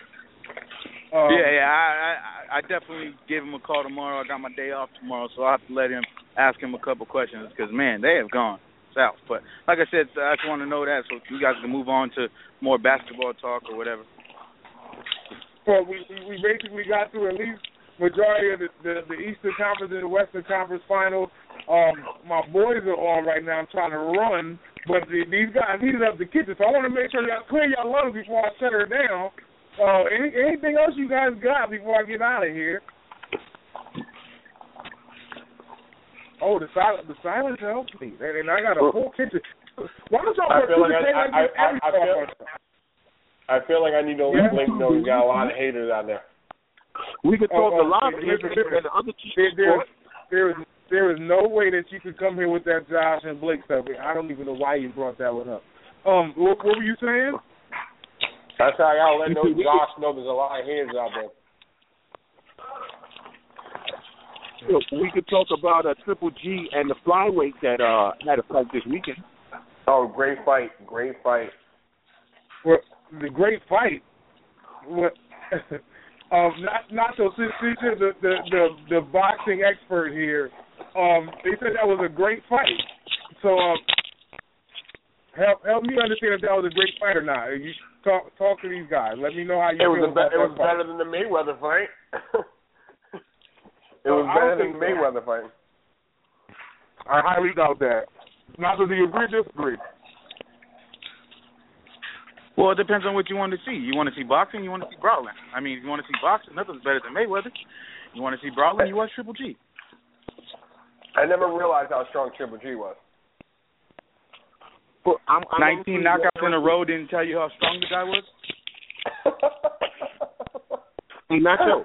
I definitely give him a call tomorrow. I got my day off tomorrow, so I'll have to ask him a couple questions, because, man, they have gone south. But like I said, I just want to know that so you guys can move on to more basketball talk or whatever. Well, we basically got through at least majority of the Eastern Conference and the Western Conference Finals. My boys are on right now. I'm trying to run, but these guys heated up the kitchen, so I want to make sure y'all clear your lungs before I shut her down. Anything else you guys got before I get out of here? Oh, the silence helps me, and I got a whole kitchen. Why don't y'all I feel like I need to let Blake know we got a lot of haters out there. We could talk a lot of haters and the other there is no way that you could come here with that Josh and Blake stuff. I don't even know why you brought that one up. What were you saying? That's how I gotta let Josh know there's a lot of haters out there. Look, we could talk about Triple G and the flyweight that had a fight this weekend. Oh, great fight. Well, the great fight. What? Nacho, since you're the boxing expert here, they said that was a great fight. So help me understand if that was a great fight or not. You talk to these guys. Let me know how you feel about that fight. It was better than the Mayweather fight. It was better than the Mayweather fight. I highly doubt that. Nacho, do you agree or disagree? Well, it depends on what you want to see. You want to see boxing, you want to see brawling. I mean, if you want to see boxing, nothing's better than Mayweather. You want to see brawling, you watch Triple G. I never realized how strong Triple G was. Well, 19 knockouts in a row didn't tell you how strong the guy was? Hey, Nacho,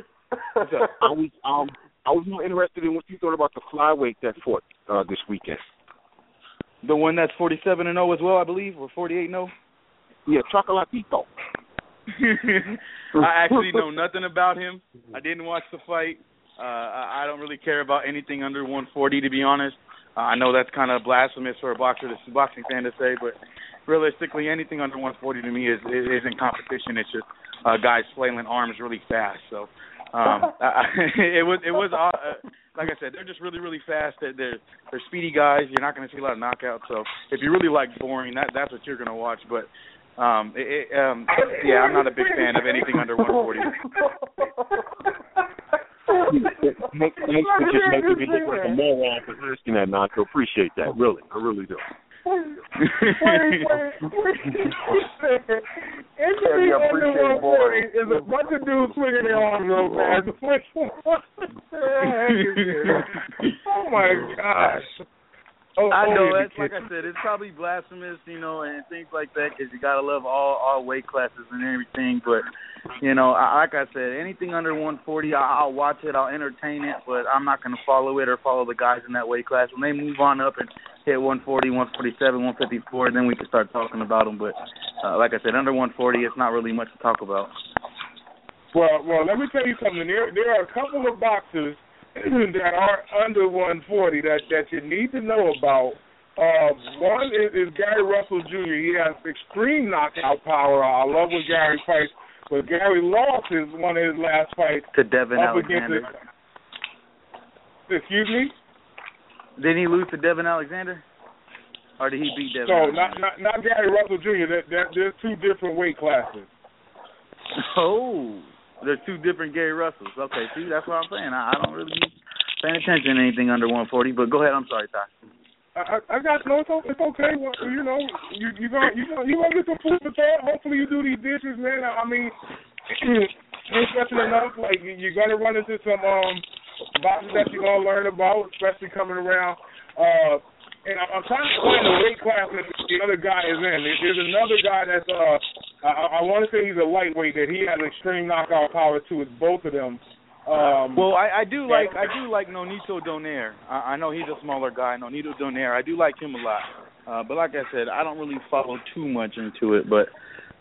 I was more interested in what you thought about the flyweight that fought this weekend. The one that's 47-0 as well, I believe, or 48-0? Yeah, Chocolatito. I actually know nothing about him. I didn't watch the fight. I don't really care about anything under 140, to be honest. I know that's kind of blasphemous for a boxing fan to say, but realistically, anything under 140 to me isn't competition. It's just guys flailing arms really fast. So it was like I said, they're just really, really fast. They're speedy guys. You're not going to see a lot of knockouts. So if you really like boring, that's what you're going to watch. But I'm not a big fan of anything under 140. Thanks for just making me look like a moron for asking that, Nacho. Appreciate that, really. I really do. There's a bunch of dudes swinging their arms real fast. Oh my gosh. I know, that's like I said, it's probably blasphemous, and things like that, because you got to love all weight classes and everything. But, like I said, anything under 140, I'll watch it, I'll entertain it, but I'm not going to follow it or follow the guys in that weight class. When they move on up and hit 140, 147, 154, then we can start talking about them. But, like I said, under 140, it's not really much to talk about. Well, let me tell you something. There are a couple of boxers that are under 140 that you need to know about. One is Gary Russell Jr. He has extreme knockout power. I love when Gary fights, but Gary lost one of his last fights to Devin Alexander. Excuse me? Didn't he lose to Devin Alexander? Or did he beat Devin Alexander? No, not Gary Russell Jr. There's two different weight classes. Oh, there's two different Gary Russells. Okay, see, that's what I'm saying. I don't really be paying attention to anything under 140, but go ahead. I'm sorry, Ty. I got no. It's okay. Well, you know, you gonna get some food for thought. Hopefully, you do these dishes, man. I mean, ain't special enough. Like you're gonna run into some boxes that you're gonna learn about, especially coming around. And I'm trying to find the weight class that the other guy is in. There's another guy that's I want to say he's a lightweight that he has extreme knockout power too. It's both of them. Well, I do like Nonito Donaire. I know he's a smaller guy, Nonito Donaire. I do like him a lot. But like I said, I don't really follow too much into it. But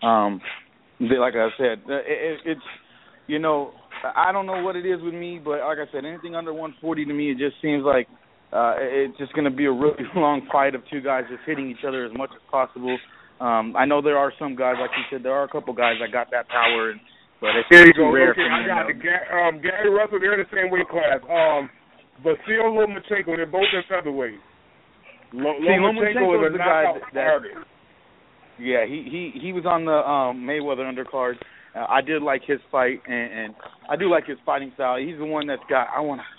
like I said, it's you know, I don't know what it is with me, but like I said, anything under 140 to me, it just seems like it's just going to be a really long fight of two guys just hitting each other as much as possible. I know there are some guys, like you said, there are a couple guys that got that power, but it's too rare for me. I got it. Gary Russell, they're in the same weight class. Vasil Lomachenko, they're both in featherweight. Lomachenko is a guy that yeah, he was on the Mayweather undercard. I did like his fight, and I do like his fighting style. He's the one that's got.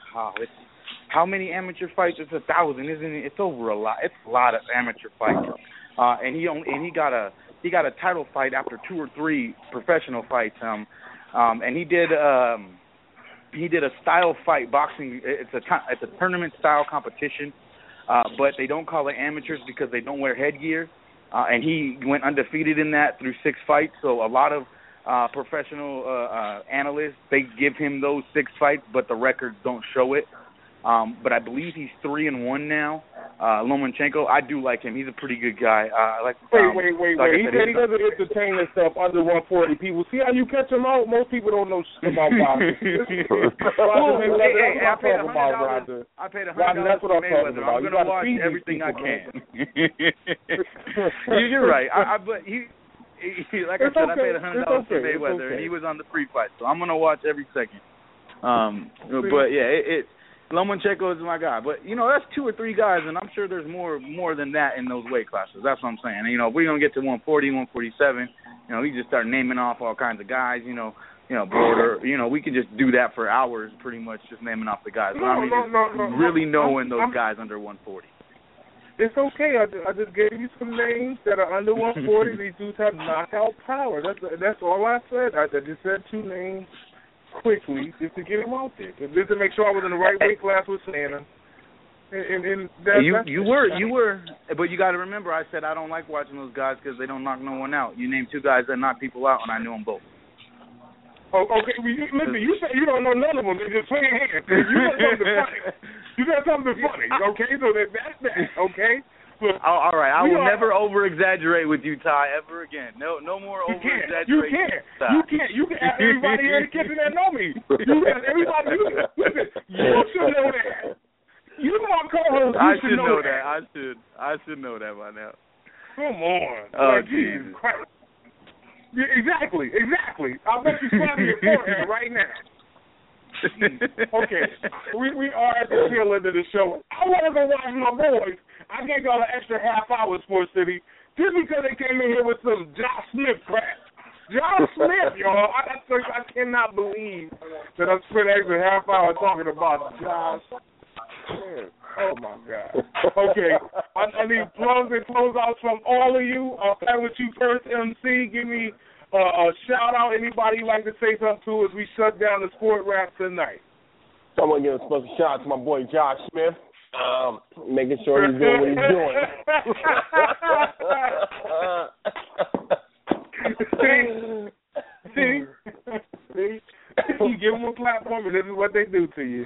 How many amateur fights? It's 1,000, isn't it? It's over a lot. It's a lot of amateur fights. And he got a title fight after 2 or 3 professional fights. And he did a style fight boxing. It's a tournament style competition, but they don't call it amateurs because they don't wear headgear. And he went undefeated in that through 6 fights. So a lot of professional analysts, they give him those 6 fights, but the records don't show it. But I believe he's 3-1 now. Lomachenko, I do like him. He's a pretty good guy. Wait. He said he doesn't entertain himself under 140 people. See how you catch him out? Most people don't know shit about boxing. I paid $100 for Mayweather. I'm going to watch everything I can. You're right. But like I said, I paid $100 for Mayweather, and he was on the free fight, so I'm going to watch every second. But yeah, Lomachenko is my guy. But, you know, that's 2 or 3 guys, and I'm sure there's more than that in those weight classes. That's what I'm saying. And, you know, if we're going to get to 140, 147, you know, we just start naming off all kinds of guys, you know, Border, you know, we can just do that for hours pretty much, just naming off the guys. Really knowing those guys under 140. It's okay. I just gave you some names that are under 140. These dudes have knockout power. That's all I said. I just said 2 names quickly just to get him out there, just to make sure I was in the right weight class with Santa. You were, but you got to remember, I said I don't like watching those guys because they don't knock no one out. You named 2 guys that knock people out, and I knew them both. Oh, okay. Listen, you said you don't know none of them. They're just playing hands. You got something funny. Okay, so that's that. Okay. Look, all right. I will never over-exaggerate with you, Ty, ever again. No more over-exaggeration. You can't. You can ask everybody here in the kitchen that know me. You ask everybody. Listen, you should know that. You my co-host. I should know that. I should know that by now. Come on. Oh, Jesus Christ. Yeah, exactly. I'll bet you slap your forehead right now. Okay, we are at the tail end of the show. I want to go watch my boys. I gave y'all an extra half hour, Sports City, just because they came in here with some Josh Smith crap. Josh Smith, y'all. I cannot believe that I spent an extra half hour talking about Josh Smith. Oh, my God. Okay, I need plugs and closeouts from all of you. I'll start with you first, MC. Give me a shout-out. Anybody like to say something to as we shut down the sport wrap tonight? So I'm going to give a special shout-out to my boy Josh Smith. Making sure he's doing what he's doing. See? You give them a platform, and this is what they do to you.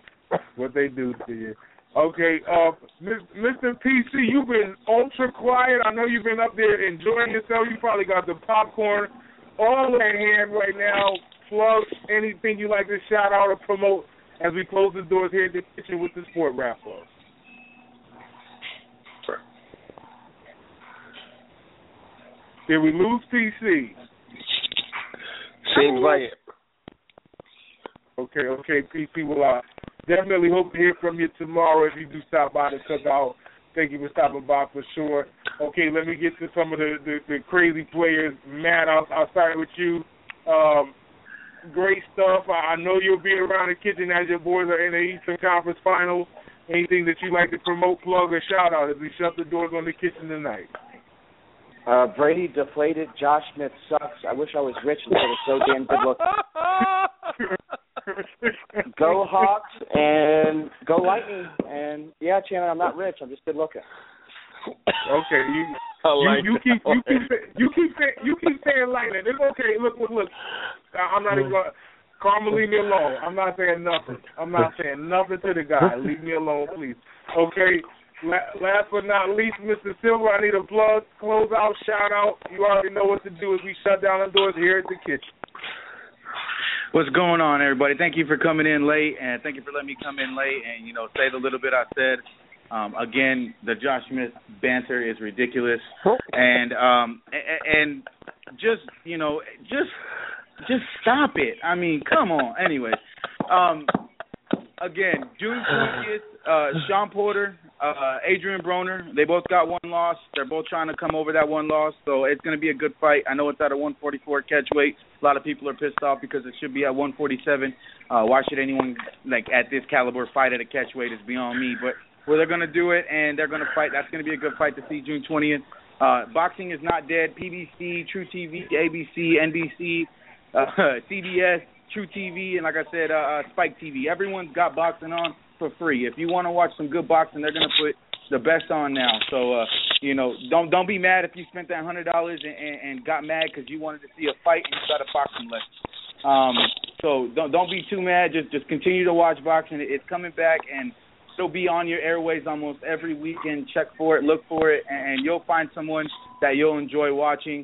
Okay, Mr. PC, you've been ultra quiet. I know you've been up there enjoying yourself. You probably got the popcorn all in hand right now. Plug anything you like to shout out or promote as we close the doors here at the kitchen with the Sport Wrap Up. Did we lose PC? Seems like it. Okay, PC. Well, definitely hope to hear from you tomorrow if you do stop by the cookout. Thank you for stopping by for sure. Okay, let me get to some of the crazy players. Matt, I'll start with you. Great stuff. I know you'll be around the kitchen as your boys are in the Eastern Conference Finals. Anything that you like to promote, plug, or shout out as we shut the doors on the kitchen tonight? Brady deflated. Josh Smith sucks. I wish I was rich instead of so damn good looking. Go Hawks and go Lightning. And yeah, Chandler, I'm not rich. I'm just good looking. Okay, you keep saying Lightning. It's okay. Look. I'm not even gonna. Carmen, leave me alone. I'm not saying nothing. I'm not saying nothing to the guy. Leave me alone, please. Okay. Last but not least, Mr. Silver, I need a plug, close out, shout out. You already know what to do as we shut down the doors here at the kitchen. What's going on, everybody? Thank you for coming in late, and thank you for letting me come in late and, say the little bit I said. Again, the Josh Smith banter is ridiculous. And just stop it. I mean, come on. Anyway, again, June 20th, Sean Porter, Adrian Broner, they both got one loss. They're both trying to come over that one loss, so it's going to be a good fight. I know it's at a 144 catch weight. A lot of people are pissed off because it should be at 147. Why should anyone, at this caliber fight at a catch weight is beyond me. But they're going to do it, and they're going to fight. That's going to be a good fight to see June 20th. Boxing is not dead. PBC, True TV, ABC, NBC, CBS, True TV, and like I said, Spike TV. Everyone's got boxing on for free. If you want to watch some good boxing, they're going to put the best on now. So, don't be mad if you spent that $100 and got mad because you wanted to see a fight and you got a boxing lesson. So don't be too mad. Just continue to watch boxing. It's coming back, and it'll be on your airways almost every weekend. Check for it, look for it, and you'll find someone that you'll enjoy watching.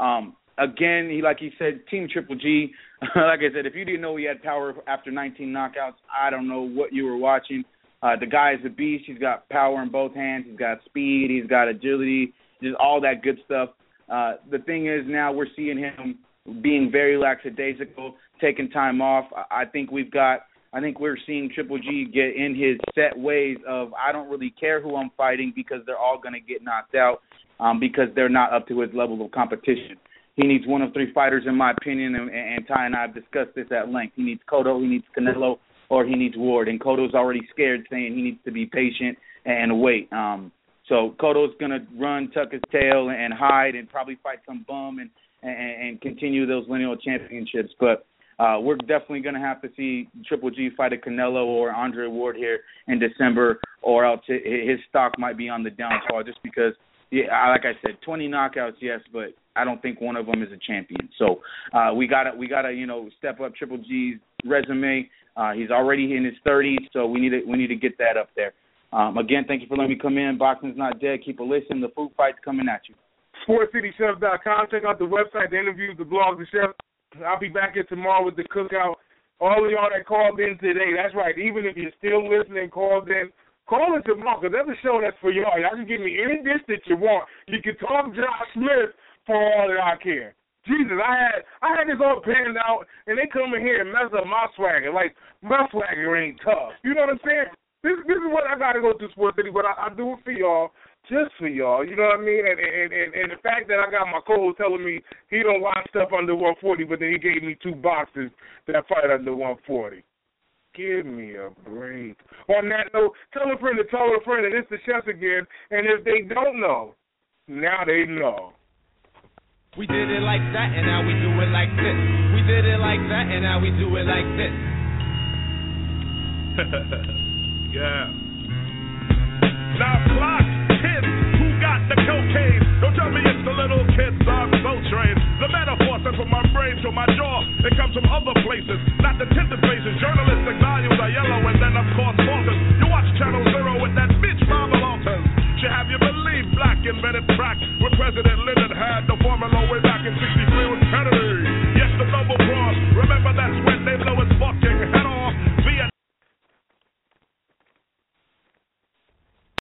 Again, like he said, Team Triple G. Like I said, if you didn't know he had power after 19 knockouts, I don't know what you were watching. The guy is a beast. He's got power in both hands. He's got speed. He's got agility, just all that good stuff. The thing is now we're seeing him being very lackadaisical, taking time off. I think we're seeing Triple G get in his set ways of I don't really care who I'm fighting because they're all going to get knocked out because they're not up to his level of competition. He needs one of three fighters, in my opinion, and Ty and I have discussed this at length. He needs Cotto, he needs Canelo, or he needs Ward. And Cotto's already scared, saying he needs to be patient and wait. So Cotto's going to run, tuck his tail, and hide and probably fight some bum and continue those lineal championships. But we're definitely going to have to see Triple G fight a Canelo or Andre Ward here in December, or else his stock might be on the downfall just because, like I said, 20 knockouts, yes, but I don't think one of them is a champion. So we gotta step up Triple G's resume. He's already in his 30s, so we need to get that up there. Again, thank you for letting me come in. Boxing's not dead. Keep a listen. The food fight's coming at you. SportsCityChefs.com. Check out the website, the interviews, the blogs, the chefs. I'll be back here tomorrow with the cookout. All of y'all that called in today, that's right. Even if you're still listening, call in tomorrow, because there's a show that's for y'all. Y'all can give me any dish that you want. You can talk Josh Smith for all that I care. Jesus, I had this all planned out, and they come in here and mess up my swagger. Like, my swagger ain't tough. You know what I'm saying? This is what I got to go to Sports City, but I do it for y'all, just for y'all. You know what I mean? And the fact that I got my coach telling me he don't watch stuff under 140, but then he gave me 2 boxes that fight under 140. Give me a break. On that note, tell a friend to tell a friend that it's the chefs again, and if they don't know, now they know. We did it like that, and now we do it like this. We did it like that, and now we do it like this. Yeah. Now, clock, kids, who got the cocaine? Don't tell me it's the little kids on Soul Train. The metaphor sent from my brain to my jaw. It comes from other places, not the tender